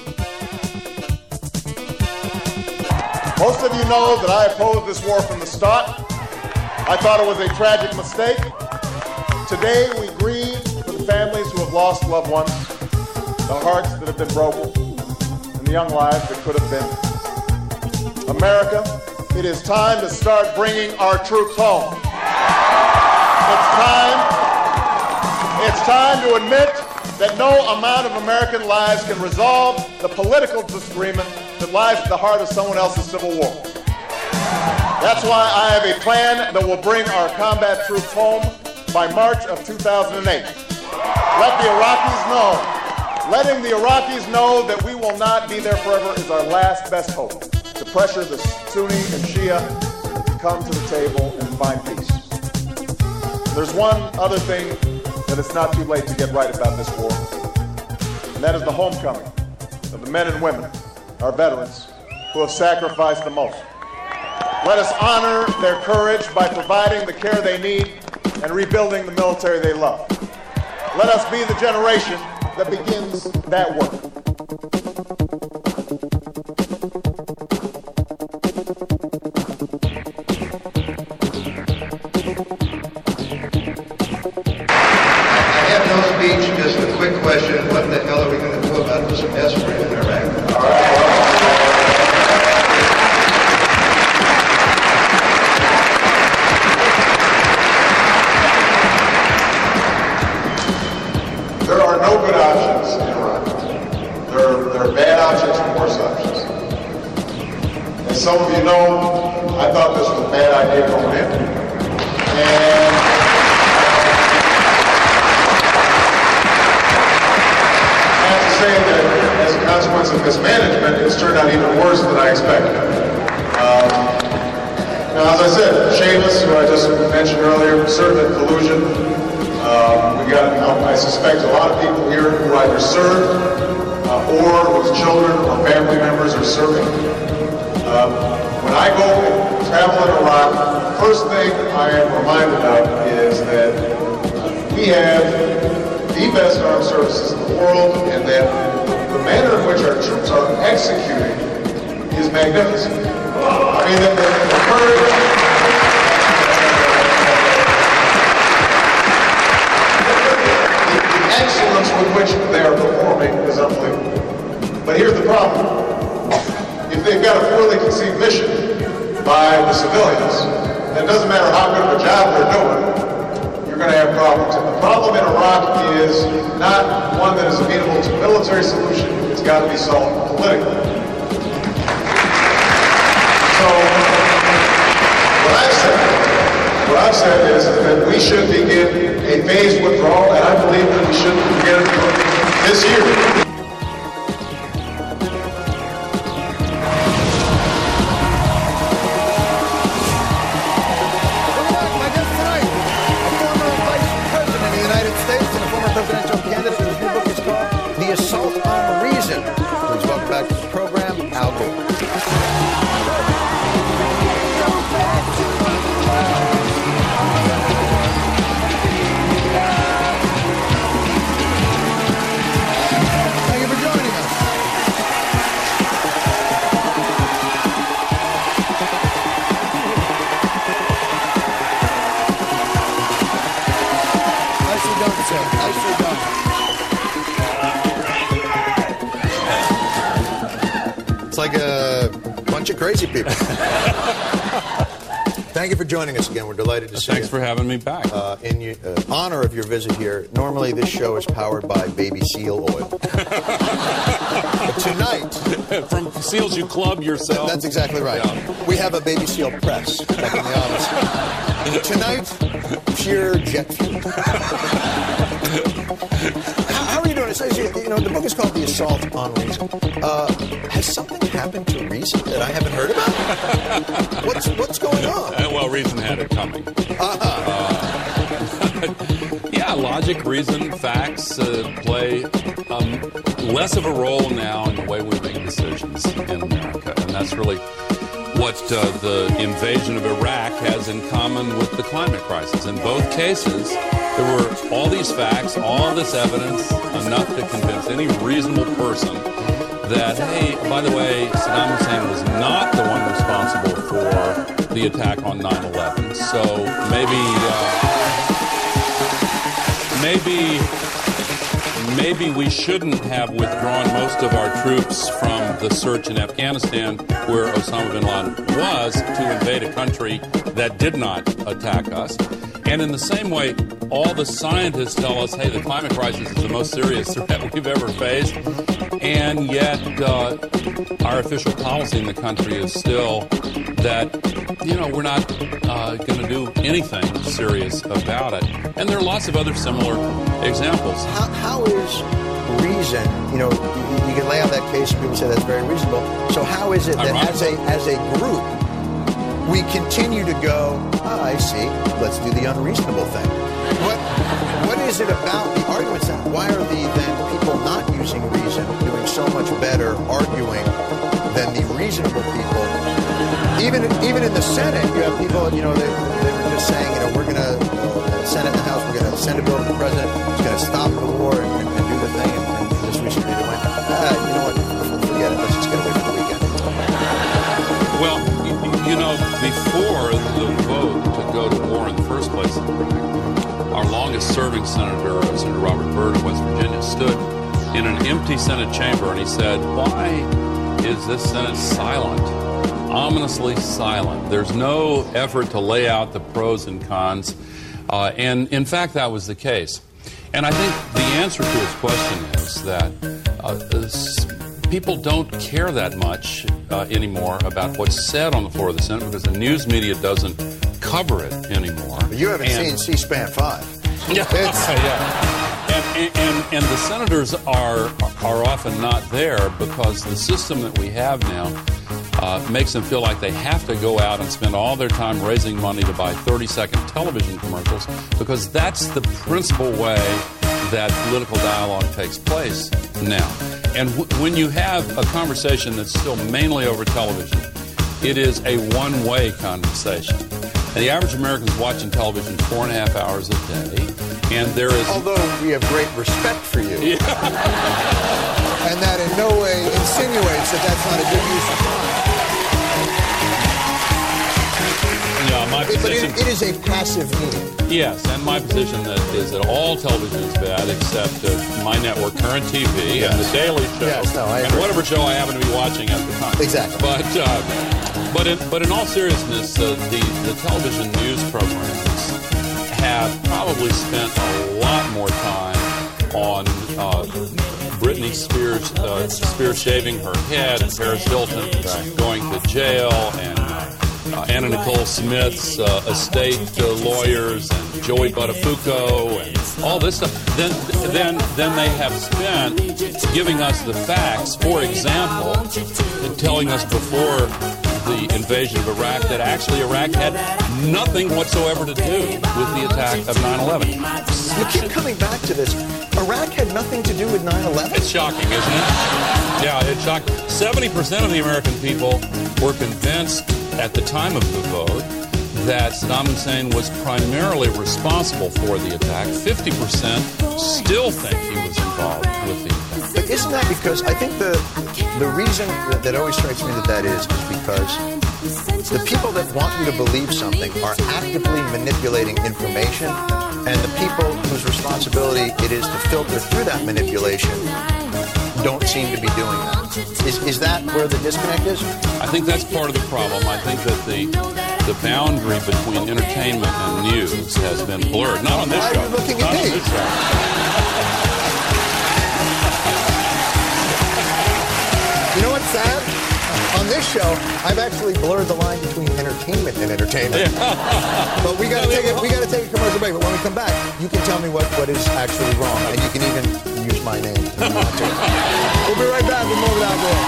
Most of you know that I opposed this war from the start. I thought it was a tragic mistake. Today we grieve for the families who have lost loved ones, the hearts that have been broken, and the young lives that could have been. America, it is time to start bringing our troops home. It's time, it's time to admit that no amount of American lives can resolve the political disagreement that lies at the heart of someone else's civil war. That's why I have a plan that will bring our combat troops home by March of two thousand eight. Let the Iraqis know, letting the Iraqis know that we will not be there forever is our last best hope to pressure the Sunni and Shia to come to the table and find peace. There's one other thing that it's not too late to get right about this war, and that is the homecoming of the men and women, our veterans, who have sacrificed the most. Let us honor their courage by providing the care they need and rebuilding the military they love. Let us be the generation that begins that work. I have no speech, just a quick question. What the hell are we going to do about this mess we're in Iraq? All right. There are no good options in Iraq. There are, there are bad options and worse options. As some of you know, I thought this was a bad idea going in. And I have to say that as a consequence of mismanagement, it's turned out even worse than I expected. Um, now, as I said, Seamus, who I just mentioned earlier, served in collusion. Um, we got, I suspect, a lot of people here who either served uh, or whose children or family members are serving. Um, when I go and travel in Iraq, the first thing I am reminded of is that we have the best armed services in the world, and that the manner in which our troops are executing is magnificent. I mean, the, the, the courage. Excellence with which they are performing is unbelievable. But here's the problem. If they've got a poorly conceived mission by the civilians, then it doesn't matter how good of a job they're doing, you're going to have problems. And the problem in Iraq is not one that is amenable to a military solution. It's got to be solved politically. So, what I've said, what I've said is that we should begin a phased withdrawal, and I believe that we should begin this year. My guest tonight, a former vice president of the United States and a former presidential candidate whose new book is called The Assault on Reason. Please welcome back to the program, Al Gore. It's like a bunch of crazy people. Thank you for joining us again. We're delighted to see Thanks you. for having me back. Uh, in you, uh, honor of your visit here, normally this show is powered by Baby Seal oil. But tonight... From Seals You Club yourself? That's exactly right. Yeah. We have a Baby Seal press back in the office. Tonight, pure jet fuel. how, how are you doing? It says, you know, the book is called The Assault on Reason. Uh, has something happened to reason that I haven't heard about? What's what's going on? Uh, well, reason had it coming. Uh-huh. Uh, yeah, logic, reason, facts uh, play um, less of a role now in the way we make decisions in America. And that's really what uh, the invasion of Iraq has in common with the climate crisis. In both cases, there were all these facts, all this evidence, enough to convince any reasonable person that, hey, by the way, Saddam Hussein was not the one responsible for the attack on nine eleven. So maybe, uh, maybe, maybe we shouldn't have withdrawn most of our troops from the search in Afghanistan, where Osama bin Laden was, to invade a country that did not attack us. And in the same way, all the scientists tell us, hey, the climate crisis is the most serious threat we've ever faced. And yet, uh, our official policy in the country is still that, you know, we're not uh, going to do anything serious about it. And there are lots of other similar examples. How, how is reason, you know, you, you can lay out that case and people say that's very reasonable. So how is it that as a, as a group, we continue to go, oh, I see, let's do the unreasonable thing? What What is it about the arguments? That, why are the then people not using reason doing so much better arguing than the reasonable people? Even even in the Senate, you have people, you know, they, they were just saying, you know, we're going to, uh, Senate and the House, we're going to send a bill to the president, it's going to stop the war and, and, and do the thing, and, and just recently they went, ah, you know what, forget it, let's just get away from the weekend. Well, you know, before the vote to go to war in the first place, our longest-serving senator, Senator Robert Byrd of West Virginia, stood in an empty Senate chamber and he said, why is this Senate silent, ominously silent? There's no effort to lay out the pros and cons. Uh, and, in fact, that was the case. And I think the answer to his question is that uh, people don't care that much uh, anymore about what's said on the floor of the Senate because the news media doesn't cover it anymore. But you haven't and, seen C-SPAN five. Yeah, yeah. And, and, and the senators are are often not there because the system that we have now uh, makes them feel like they have to go out and spend all their time raising money to buy thirty-second television commercials because that's the principal way that political dialogue takes place now. And w- when you have a conversation that's still mainly over television, it is a one-way conversation. And the average American is watching television four and a half hours a day, and there is... Although we have great respect for you. Yeah. And that in no way insinuates that that's not a good use of time. Yeah, my position... But it, it is a passive need. Yes, and my position that is that all television is bad except uh, my network, Current T V, yes. and The Daily Show, yes, no, I and agree. whatever show I happen to be watching at the time. Exactly. But... Uh, But in, but in all seriousness, uh, the, the television news programs have probably spent a lot more time on uh, Britney Spears, uh, Spears shaving her head, and Paris Hilton going to jail, and uh, Anna Nicole Smith's uh, estate uh, lawyers, and Joey Buttafuoco, and all this stuff. Then, then, then they have spent giving us the facts. For example, telling us before the invasion of Iraq that actually Iraq had nothing whatsoever to do with the attack of nine eleven. You keep coming back to this. Iraq had nothing to do with nine eleven? It's shocking, isn't it? Yeah, it's shocking. seventy percent of the American people were convinced at the time of the vote that Saddam Hussein was primarily responsible for the attack. fifty percent still think he was involved with the attack. But isn't that because I think the the reason that, that always strikes me that that is is because the people that want you to believe something are actively manipulating information, and the people whose responsibility it is to filter through that manipulation don't seem to be doing that. Is, is that where the disconnect is? I think that's part of the problem. I think that the the boundary between entertainment and news has been blurred. Not on this Why show. are you looking Not at on me? this show. You know what's sad? On this show, I've actually blurred the line between entertainment and entertainment. But we got to take it. We got to take a commercial break. But when we come back, you can tell me what, what is actually wrong, and you can even use my name if you want to. We'll be right back with more of Al Gore.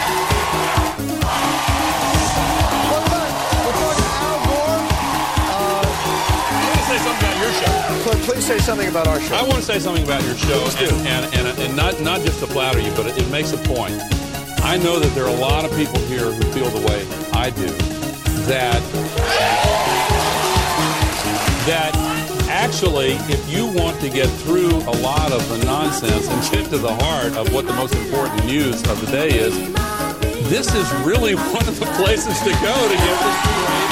Welcome back. We're talking Al Gore. I want to say something about your show. Please, please say something about our show. I want to say something about your show, Please do. and, and, and, and not, not just to flatter you, but it, it makes a point. I know that there are a lot of people here who feel the way I do, that that actually, if you want to get through a lot of the nonsense and get to the heart of what the most important news of the day is, this is really one of the places to go to get this right.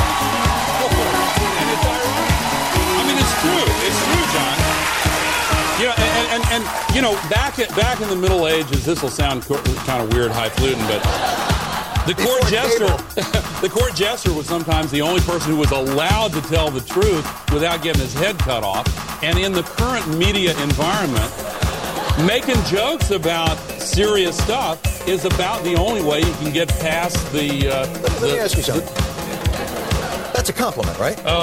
And it's ironic. I mean, it's true. It's true, John. You know, and, and, and you know, back at, back in the Middle Ages, this will sound co- kind of weird, highfalutin, but the court jester, the court jester was sometimes the only person who was allowed to tell the truth without getting his head cut off. And in the current media environment, making jokes about serious stuff is about the only way you can get past the. Uh, let, let the, me ask you something. The, That's a compliment, right? Uh,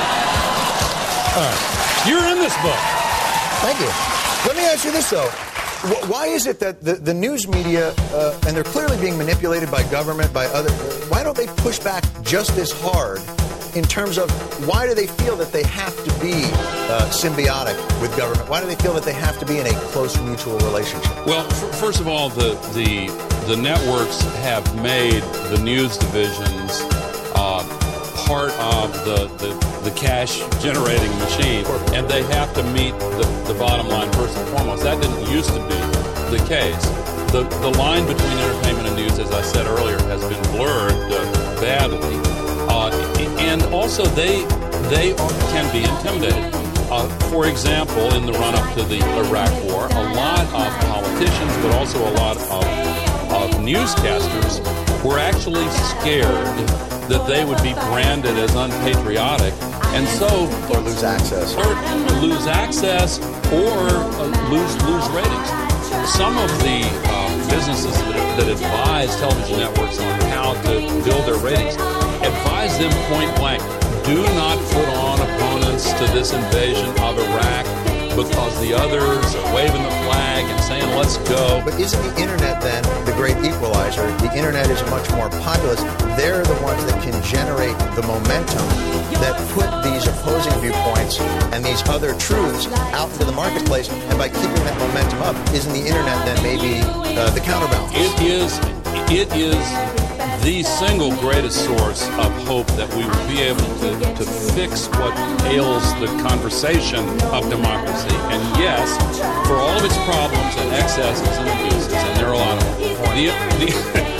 all right. You're in this book. Thank you. Let me ask you this, though. Why is it that the, the news media, uh, and they're clearly being manipulated by government, by other, why don't they push back just as hard in terms of why do they feel that they have to be uh, symbiotic with government? Why do they feel that they have to be in a close mutual relationship? Well, f- first of all, the, the, the networks have made the news divisions uh, part of the, the, the cash-generating machine, and they have to meet the, the bottom line first and foremost. That didn't used to be the case. The, the line between entertainment and news, as I said earlier, has been blurred uh, badly. Uh, and also, they, they are, can be intimidated. Uh, for example, in the run-up to the Iraq War, a lot of politicians, but also a lot of, of newscasters were actually scared that they would be branded as unpatriotic, and so or lose access, or lose access, or uh, lose lose ratings. Some of the uh, businesses that, that advise television networks on how to build their ratings advise them point blank: do not put on opponents to this invasion of Iraq because the others are waving the flag and saying, let's go. But isn't the internet then the great equalizer? The internet is much more populous. They're the ones that can generate the momentum that put these opposing viewpoints and these other truths out into the marketplace. And by keeping that momentum up, isn't the internet then maybe uh, the counterbalance? It is, it is the single greatest source of hope that we will be able to, to fix what ails the conversation of democracy. And yes, for all of its problems and excesses and abuses, and there are a lot of them, the, the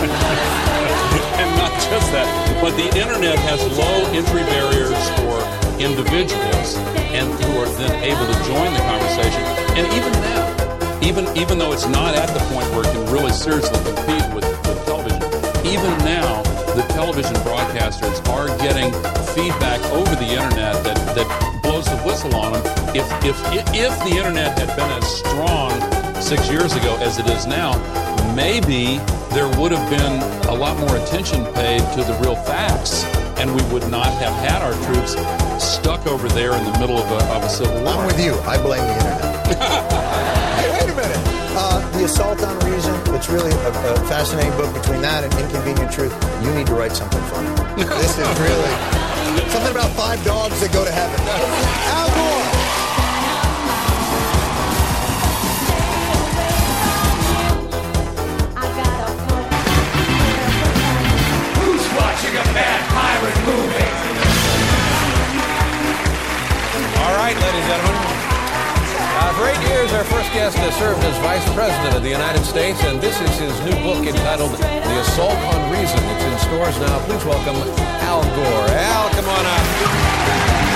and not just that, but the internet has low entry barriers for individuals and who are then able to join the conversation. And even now, even even though it's not at the point where it can really seriously compete with, with television, even now, the television broadcasters are getting feedback over the internet that, that blows the whistle on them. If, if, if the internet had been as strong six years ago as it is now, maybe there would have been a lot more attention paid to the real facts, and we would not have had our troops stuck over there in the middle of a, of a civil war. I'm with you. I blame the internet. Hey, wait a minute. Uh, the Assault on Reason, it's really a, a fascinating book. Between that and Inconvenient Truth, you need to write something for me. This is really something about five dogs that go to heaven. Al Gore. Who's watching a bad pirate movie? All right, ladies and gentlemen. Uh, for eight years, our first guest has served as Vice President of the United States, and this is his new book entitled The Assault on Reason. It's in stores now. Please welcome Al Gore. Al, come on up.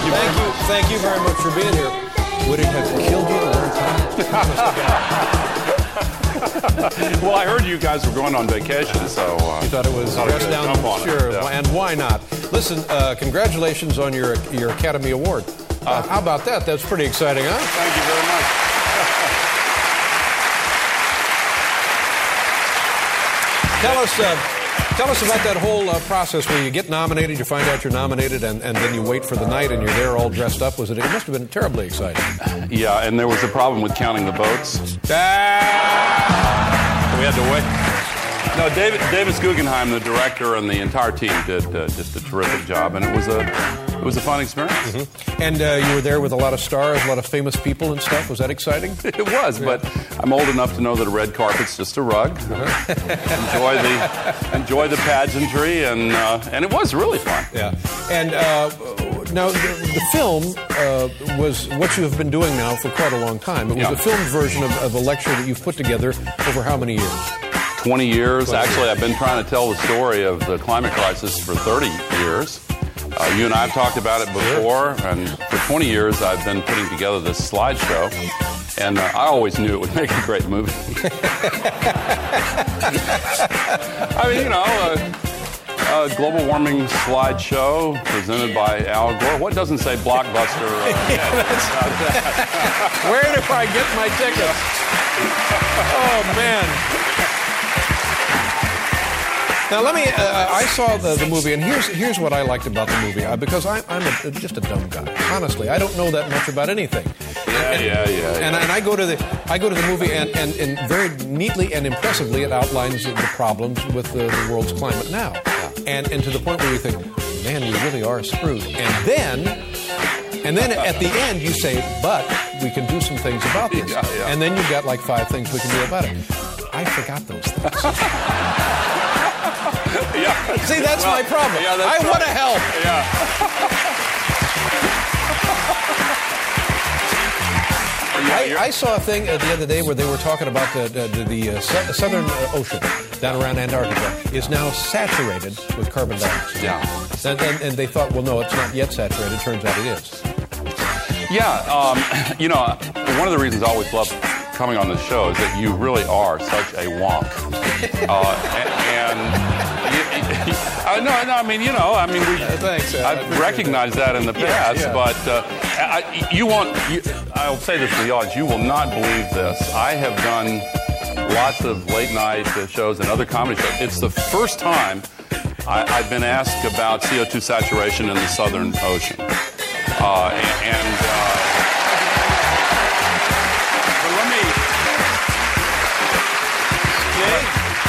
you. Thank you. Thank you very much for being here. Would it have killed you to learn time? Well, I heard you guys were going on vacation, so uh, you thought it was rest down. Jump on sure, it. Yeah. And why not? Listen, uh, congratulations on your your Academy Award. Uh, uh, how about that? That's pretty exciting, huh? Thank you very much. Tell us, uh, tell us about that whole uh, process where you get nominated, you find out you're nominated, and, and then you wait for the night, and you're there all dressed up. Was it? It must have been terribly exciting. Yeah, and there was a problem with counting the votes. Ah! We had to wait. No, David, Davis Guggenheim, the director, and the entire team did uh, just a terrific job, and it was a it was a fun experience. Mm-hmm. And uh, you were there with a lot of stars, a lot of famous people and stuff. Was that exciting? It was, yeah. But I'm old enough to know that a red carpet's just a rug. Uh-huh. enjoy the enjoy the pageantry, and uh, and it was really fun. Yeah. And uh, now the, the film uh, was what you have been doing now for quite a long time. It was yeah. a filmed version of, of a lecture that you've put together over how many years? twenty years. Actually, I've been trying to tell the story of the climate crisis for thirty years. Uh, you and I have talked about it before, and for twenty years I've been putting together this slideshow, and uh, I always knew it would make a great movie. I mean, you know, a, a global warming slideshow presented by Al Gore. What doesn't say blockbuster? Uh, yeah, that's not that. Where do I get my tickets? Oh, man. Now, let me, uh, I saw the, the movie, and here's here's what I liked about the movie, uh, because I, I'm a, just a dumb guy. Honestly, I don't know that much about anything. Yeah, and, yeah, yeah. And, yeah. and I go to the I go to the movie, and, and, and very neatly and impressively, it outlines the problems with the, the world's climate now. And, and to the point where you think, man, we really are screwed. And then... And then at the end, you say, but we can do some things about this. Yeah, yeah. And then you've got like five things we can do about it. I forgot those things. Yeah. See, that's well, my problem. Yeah, that's I right. want to help. Yeah. I, I saw a thing uh, the other day where they were talking about the the, the uh, su- Southern uh, Ocean down around Antarctica is now saturated with carbon dioxide. Yeah. And, and, and they thought, well, no, it's not yet saturated. Turns out it is. Yeah. Um, you know, one of the reasons I always love coming on the show is that you really are such a wonk. Uh, and... and Uh, no, no. I mean, you know, I mean, we. Uh, thanks. Uh, I've recognized that. that in the past, yeah, yeah. but uh, I, you won't. You, I'll say this to the audience: you will not believe this. I have done lots of late night uh, shows and other comedy shows. It's the first time I, I've been asked about C O two saturation in the Southern Ocean, uh, and. and uh, but let me. Yeah.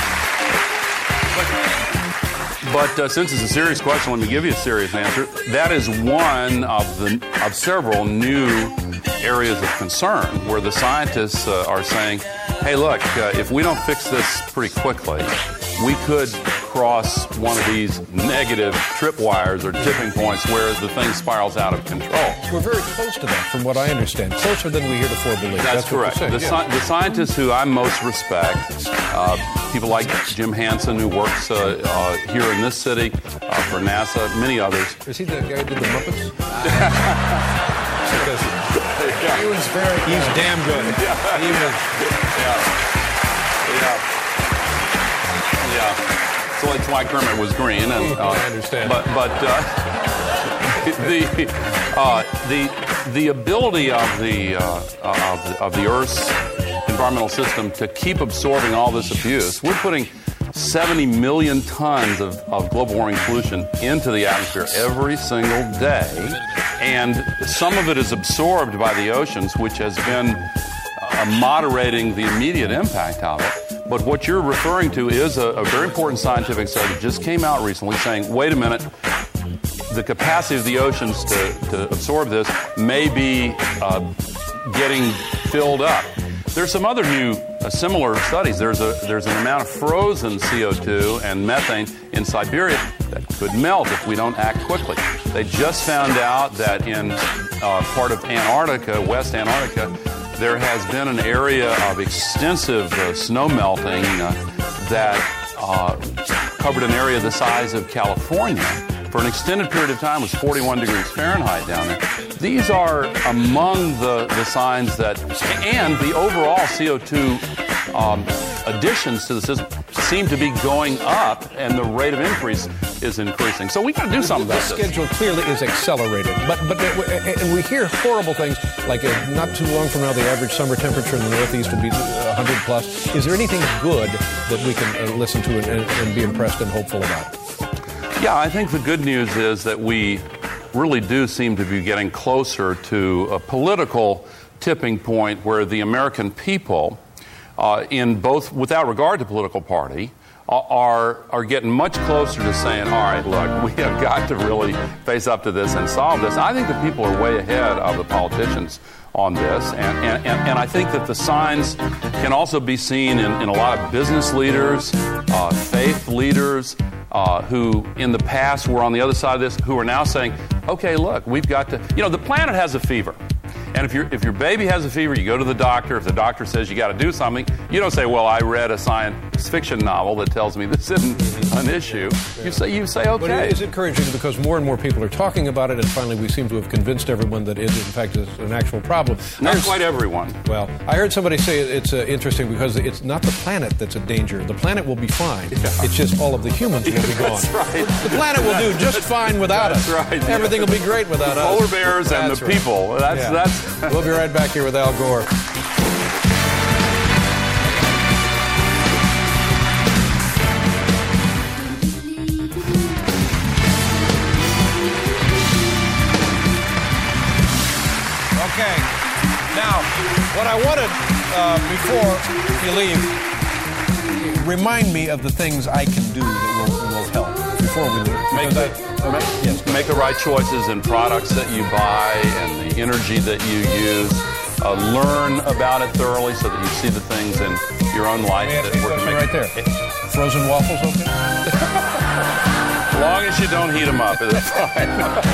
But uh, since it's a serious question, let me give you a serious answer. That is one of the of several new areas of concern where the scientists uh, are saying, hey, look, uh, if we don't fix this pretty quickly, we could cross one of these negative tripwires or tipping points where the thing spirals out of control. We're very close to that, from what I understand. Closer than we heretofore believe. That's, That's correct. The, yeah. sci- the scientists who I most respect, uh, people like Jim Hansen, who works uh, uh, here in this city uh, for NASA, many others. Is he the guy who did the Muppets? Because yeah. He was very He's good. damn good. Yeah. He was. Yeah. Yeah. Yeah. So it's why Kermit was green, and uh, I understand. But but uh, the uh, the the ability of the, uh, of the of the Earth's environmental system to keep absorbing all this abuse. We're putting seventy million tons of, of global warming pollution into the atmosphere every single day, and some of it is absorbed by the oceans, which has been uh, moderating the immediate impact of it. But what you're referring to is a, a very important scientific study that just came out recently saying, wait a minute, the capacity of the oceans to, to absorb this may be uh, getting filled up. There's some other new uh, similar studies. There's a there's an amount of frozen C O two and methane in Siberia that could melt if we don't act quickly. They just found out that in uh, part of Antarctica, West Antarctica, there has been an area of extensive uh, snow melting uh, that uh, covered an area the size of California, for an extended period of time was forty-one degrees Fahrenheit down there. These are among the, the signs that, and the overall C O two um, additions to the system seem to be going up, and the rate of increase is increasing. So we got to do something about this. this. The schedule clearly is accelerated, but but and we hear horrible things like uh, not too long from now the average summer temperature in the Northeast will be one hundred plus. Is there anything good that we can uh, listen to and, and, and be impressed and hopeful about? Yeah, I think the good news is that we really do seem to be getting closer to a political tipping point where the American people, uh, in both, without regard to political party, are are getting much closer to saying, all right, look, we have got to really face up to this and solve this. I think the people are way ahead of the politicians on this, and, and, and I think that the signs can also be seen in, in a lot of business leaders, uh, faith leaders, uh, who in the past were on the other side of this, who are now saying, okay, look, we've got to, you know, the planet has a fever. And if, your if your baby has a fever, you go to the doctor. If the doctor says you got to do something, you don't say, well, I read a science fiction novel that tells me this isn't an issue. You say, you say, okay. But it is encouraging because more and more people are talking about it, and finally we seem to have convinced everyone that it, in fact, is an actual problem. Not heard, quite everyone. Well, I heard somebody say it's uh, interesting because it's not the planet that's a danger. The planet will be fine. Yeah. It's just all of the humans will be gone. That's right. The planet will do just fine without that's us. That's right. Everything will be great without the us. Polar bears and that's the right. people. That's yeah. that's. We'll be right back here with Al Gore. Okay. Now, what I wanted uh, before you leave, remind me of the things I can do that will, will help before we leave. Make the, I, make, yes, make the right choices in products that you buy and the energy that you use. Uh, learn about it thoroughly so that you see the things in your own life that work. Right there. Frozen waffles, okay? As long as you don't heat them up, it's fine.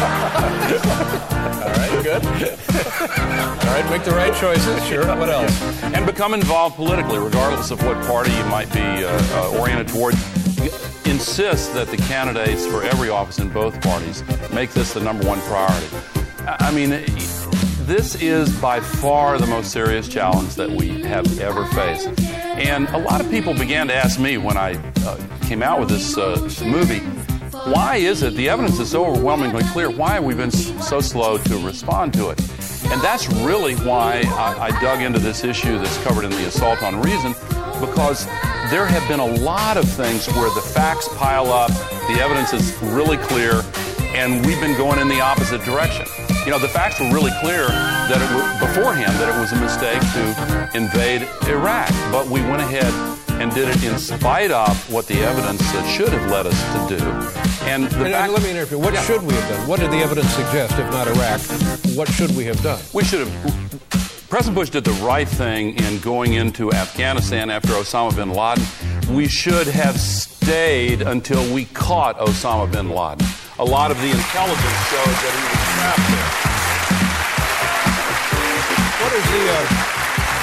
All right, good. All right, make the right choices. Sure. What else? And become involved politically, regardless of what party you might be uh, uh, oriented toward. Insist that the candidates for every office in both parties make this the number one priority. I mean, this is by far the most serious challenge that we have ever faced. And a lot of people began to ask me when I uh, came out with this uh, movie, why is it, the evidence is so overwhelmingly clear, why have we been so slow to respond to it? And that's really why I, I dug into this issue that's covered in the Assault on Reason, because there have been a lot of things where the facts pile up, the evidence is really clear, and we've been going in the opposite direction. You know, the facts were really clear that it was, beforehand that it was a mistake to invade Iraq, but we went ahead and did it in spite of what the evidence should have led us to do. And, the and fact, let me interrupt you. What yeah. should we have done? What did the evidence suggest, if not Iraq? What should we have done? We should have. President Bush did the right thing in going into Afghanistan after Osama bin Laden. We should have stayed until we caught Osama bin Laden. A lot of the intelligence showed that he was trapped there. What is the... Uh,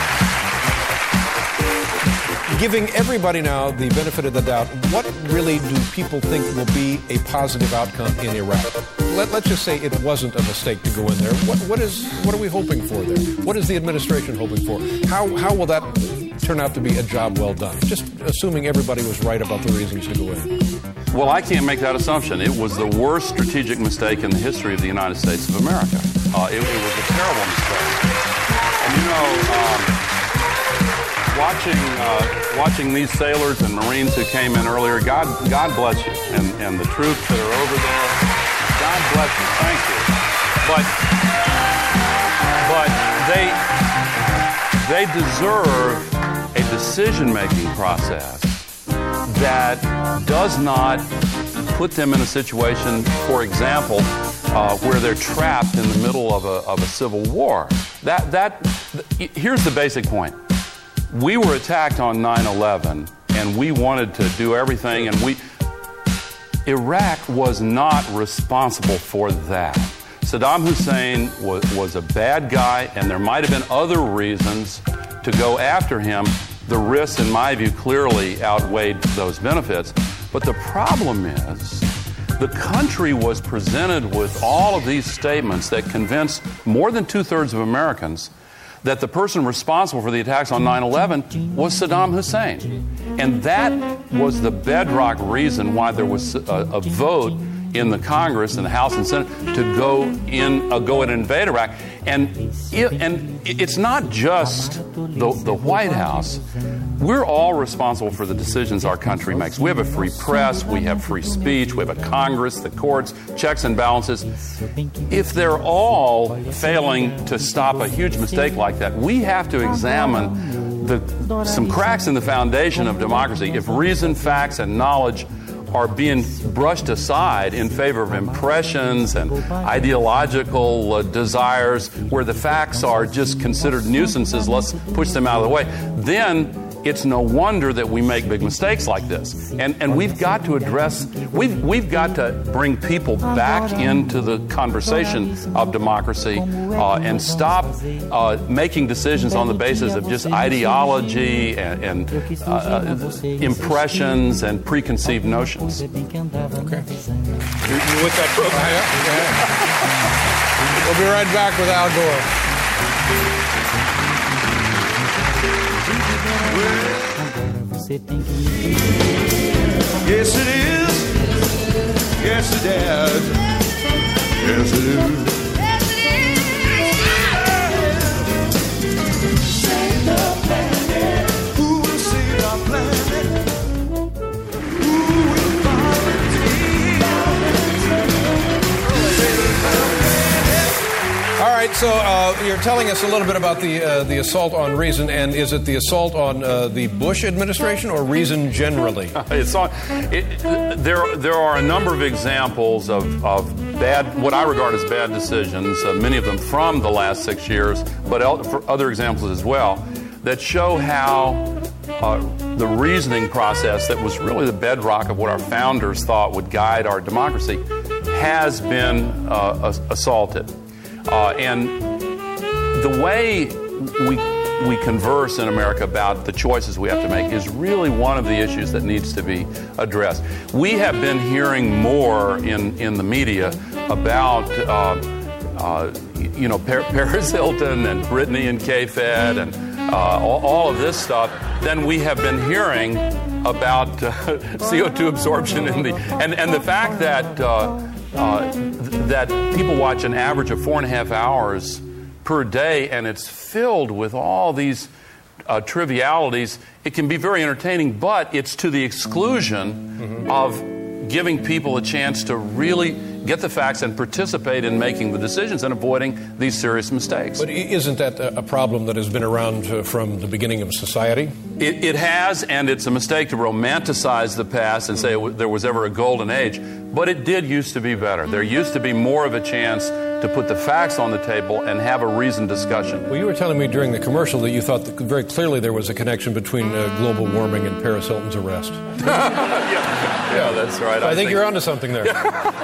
giving everybody now the benefit of the doubt, what really do people think will be a positive outcome in Iraq? Let, let's just say it wasn't a mistake to go in there. What, what is what are we hoping for there? What is the administration hoping for? How how will that turn out to be a job well done? Just assuming everybody was right about the reasons to go in. Well, I can't make that assumption. It was the worst strategic mistake in the history of the United States of America. Uh, it, it was a terrible mistake. And you know, um, watching uh, watching these sailors and Marines who came in earlier, God God bless you, and, and the troops that are over there, God bless you. Thank you. But but they they deserve a decision-making process that does not put them in a situation, for example, uh, where they're trapped in the middle of a of a civil war. That that th- here's the basic point. We were attacked on nine eleven, and we wanted to do everything, and we Iraq was not responsible for that. Saddam Hussein was, was a bad guy, and there might have been other reasons to go after him. The risks, in my view, clearly outweighed those benefits. But the problem is the country was presented with all of these statements that convinced more than two-thirds of Americans that the person responsible for the attacks on nine eleven was Saddam Hussein. And that was the bedrock reason why there was a, a vote in the Congress and the House and Senate to go in, uh, go and invade Iraq. And it, and it's not just the, the White House. We're all responsible for the decisions our country makes. We have a free press, we have free speech, we have a Congress, the courts, checks and balances. If they're all failing to stop a huge mistake like that, we have to examine the, some cracks in the foundation of democracy. If reason, facts, and knowledge are being brushed aside in favor of impressions and ideological uh, desires where the facts are just considered nuisances, let's push them out of the way, then it's no wonder that we make big mistakes like this. And and we've got to address, we've, we've got to bring people back into the conversation of democracy uh, and stop uh, making decisions on the basis of just ideology and, and uh, uh, impressions and preconceived notions. Okay. You, you with that program? Yeah. We'll be right back with Al Gore. Yes, it is. Yes, it is. Yes, it is. Save the planet. Who will save our planet? Who will All right, so uh, you're telling us a little bit about the uh, the assault on reason, and is it the assault on uh, the Bush administration or reason generally? It's on, it, there, there are a number of examples of, of bad, what I regard as bad decisions, uh, many of them from the last six years, but el- for other examples as well, that show how uh, the reasoning process that was really the bedrock of what our founders thought would guide our democracy has been uh, assaulted. Uh, and the way we we converse in America about the choices we have to make is really one of the issues that needs to be addressed. We have been hearing more in, in the media about, uh, uh, you know, Par- Paris Hilton and Britney and K-Fed and uh, all, all of this stuff than we have been hearing about uh, C O two absorption in the and, and the fact that uh, Uh, th- that people watch an average of four and a half hours per day, and it's filled with all these uh, trivialities. It can be very entertaining, but it's to the exclusion mm-hmm. of giving people a chance to really get the facts and participate in making the decisions and avoiding these serious mistakes. But isn't that a problem that has been around uh, from the beginning of society? It, it has, and it's a mistake to romanticize the past and say it w- there was ever a golden age. But it did used to be better. There used to be more of a chance to put the facts on the table and have a reasoned discussion. Well, you were telling me during the commercial that you thought that very clearly there was a connection between uh, global warming and Paris Hilton's arrest. yeah. yeah, that's right. I, I think, think you're onto something there.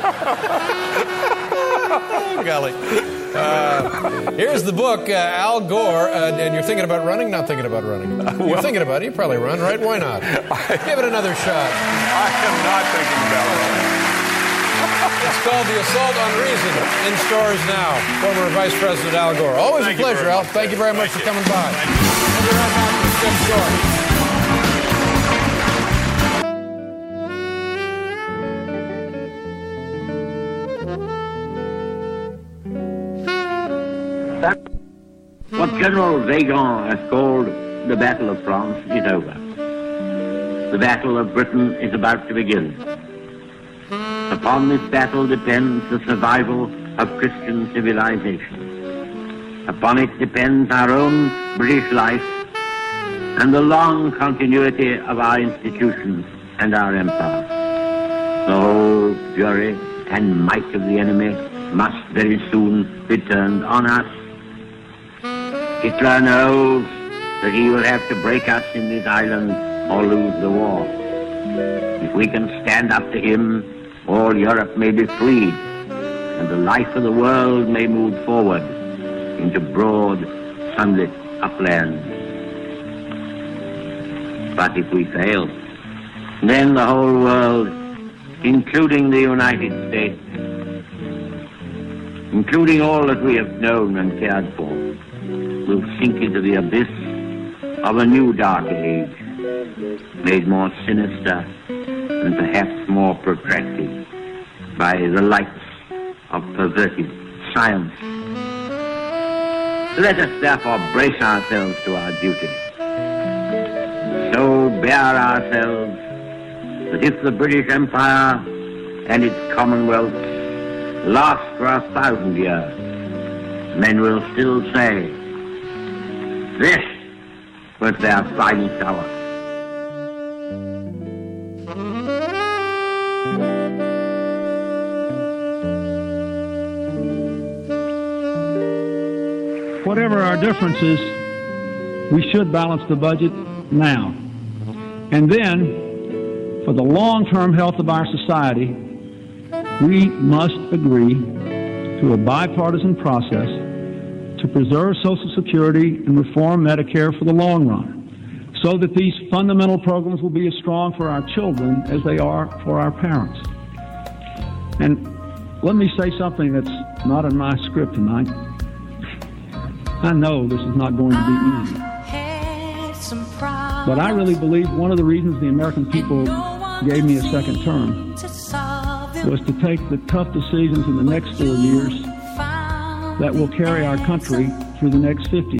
Golly. Uh, here's the book, uh, Al Gore, uh, and you're thinking about running? Not thinking about running. You're well, thinking about it. You probably run, right? Why not? I, Give it another shot. I am not thinking about running. It's called The Assault on Reason, in stores now. Former Vice President Al Gore. Always Thank a pleasure, Al. Thank you very much Thank for coming you. by. We'll be right back with Jim Shore. What General Weygand has called the Battle of France is over. The Battle of Britain is about to begin. Upon this battle depends the survival of Christian civilization. Upon it depends our own British life and the long continuity of our institutions and our empire. The whole fury and might of the enemy must very soon be turned on us. Hitler knows that he will have to break us in this island or lose the war. If we can stand up to him, all Europe may be freed, and the life of the world may move forward into broad, sunlit uplands. But if we fail, then the whole world including the United States, including all that we have known and cared for, will sink into the abyss of a new dark age, made more sinister and perhaps more protracted by the lights of perverted science. Let us therefore brace ourselves to our duty. So bear ourselves that if the British Empire and its Commonwealth last for a thousand years, men will still say, this was their finest hour. Whatever our differences, we should balance the budget now. And then, for the long-term health of our society, we must agree to a bipartisan process to preserve Social Security and reform Medicare for the long run, so that these fundamental programs will be as strong for our children as they are for our parents. And let me say something that's not in my script tonight. I know this is not going to be easy. But I really believe one of the reasons the American people gave me a second term was to take the tough decisions in the next four years that will carry our country through the next fifty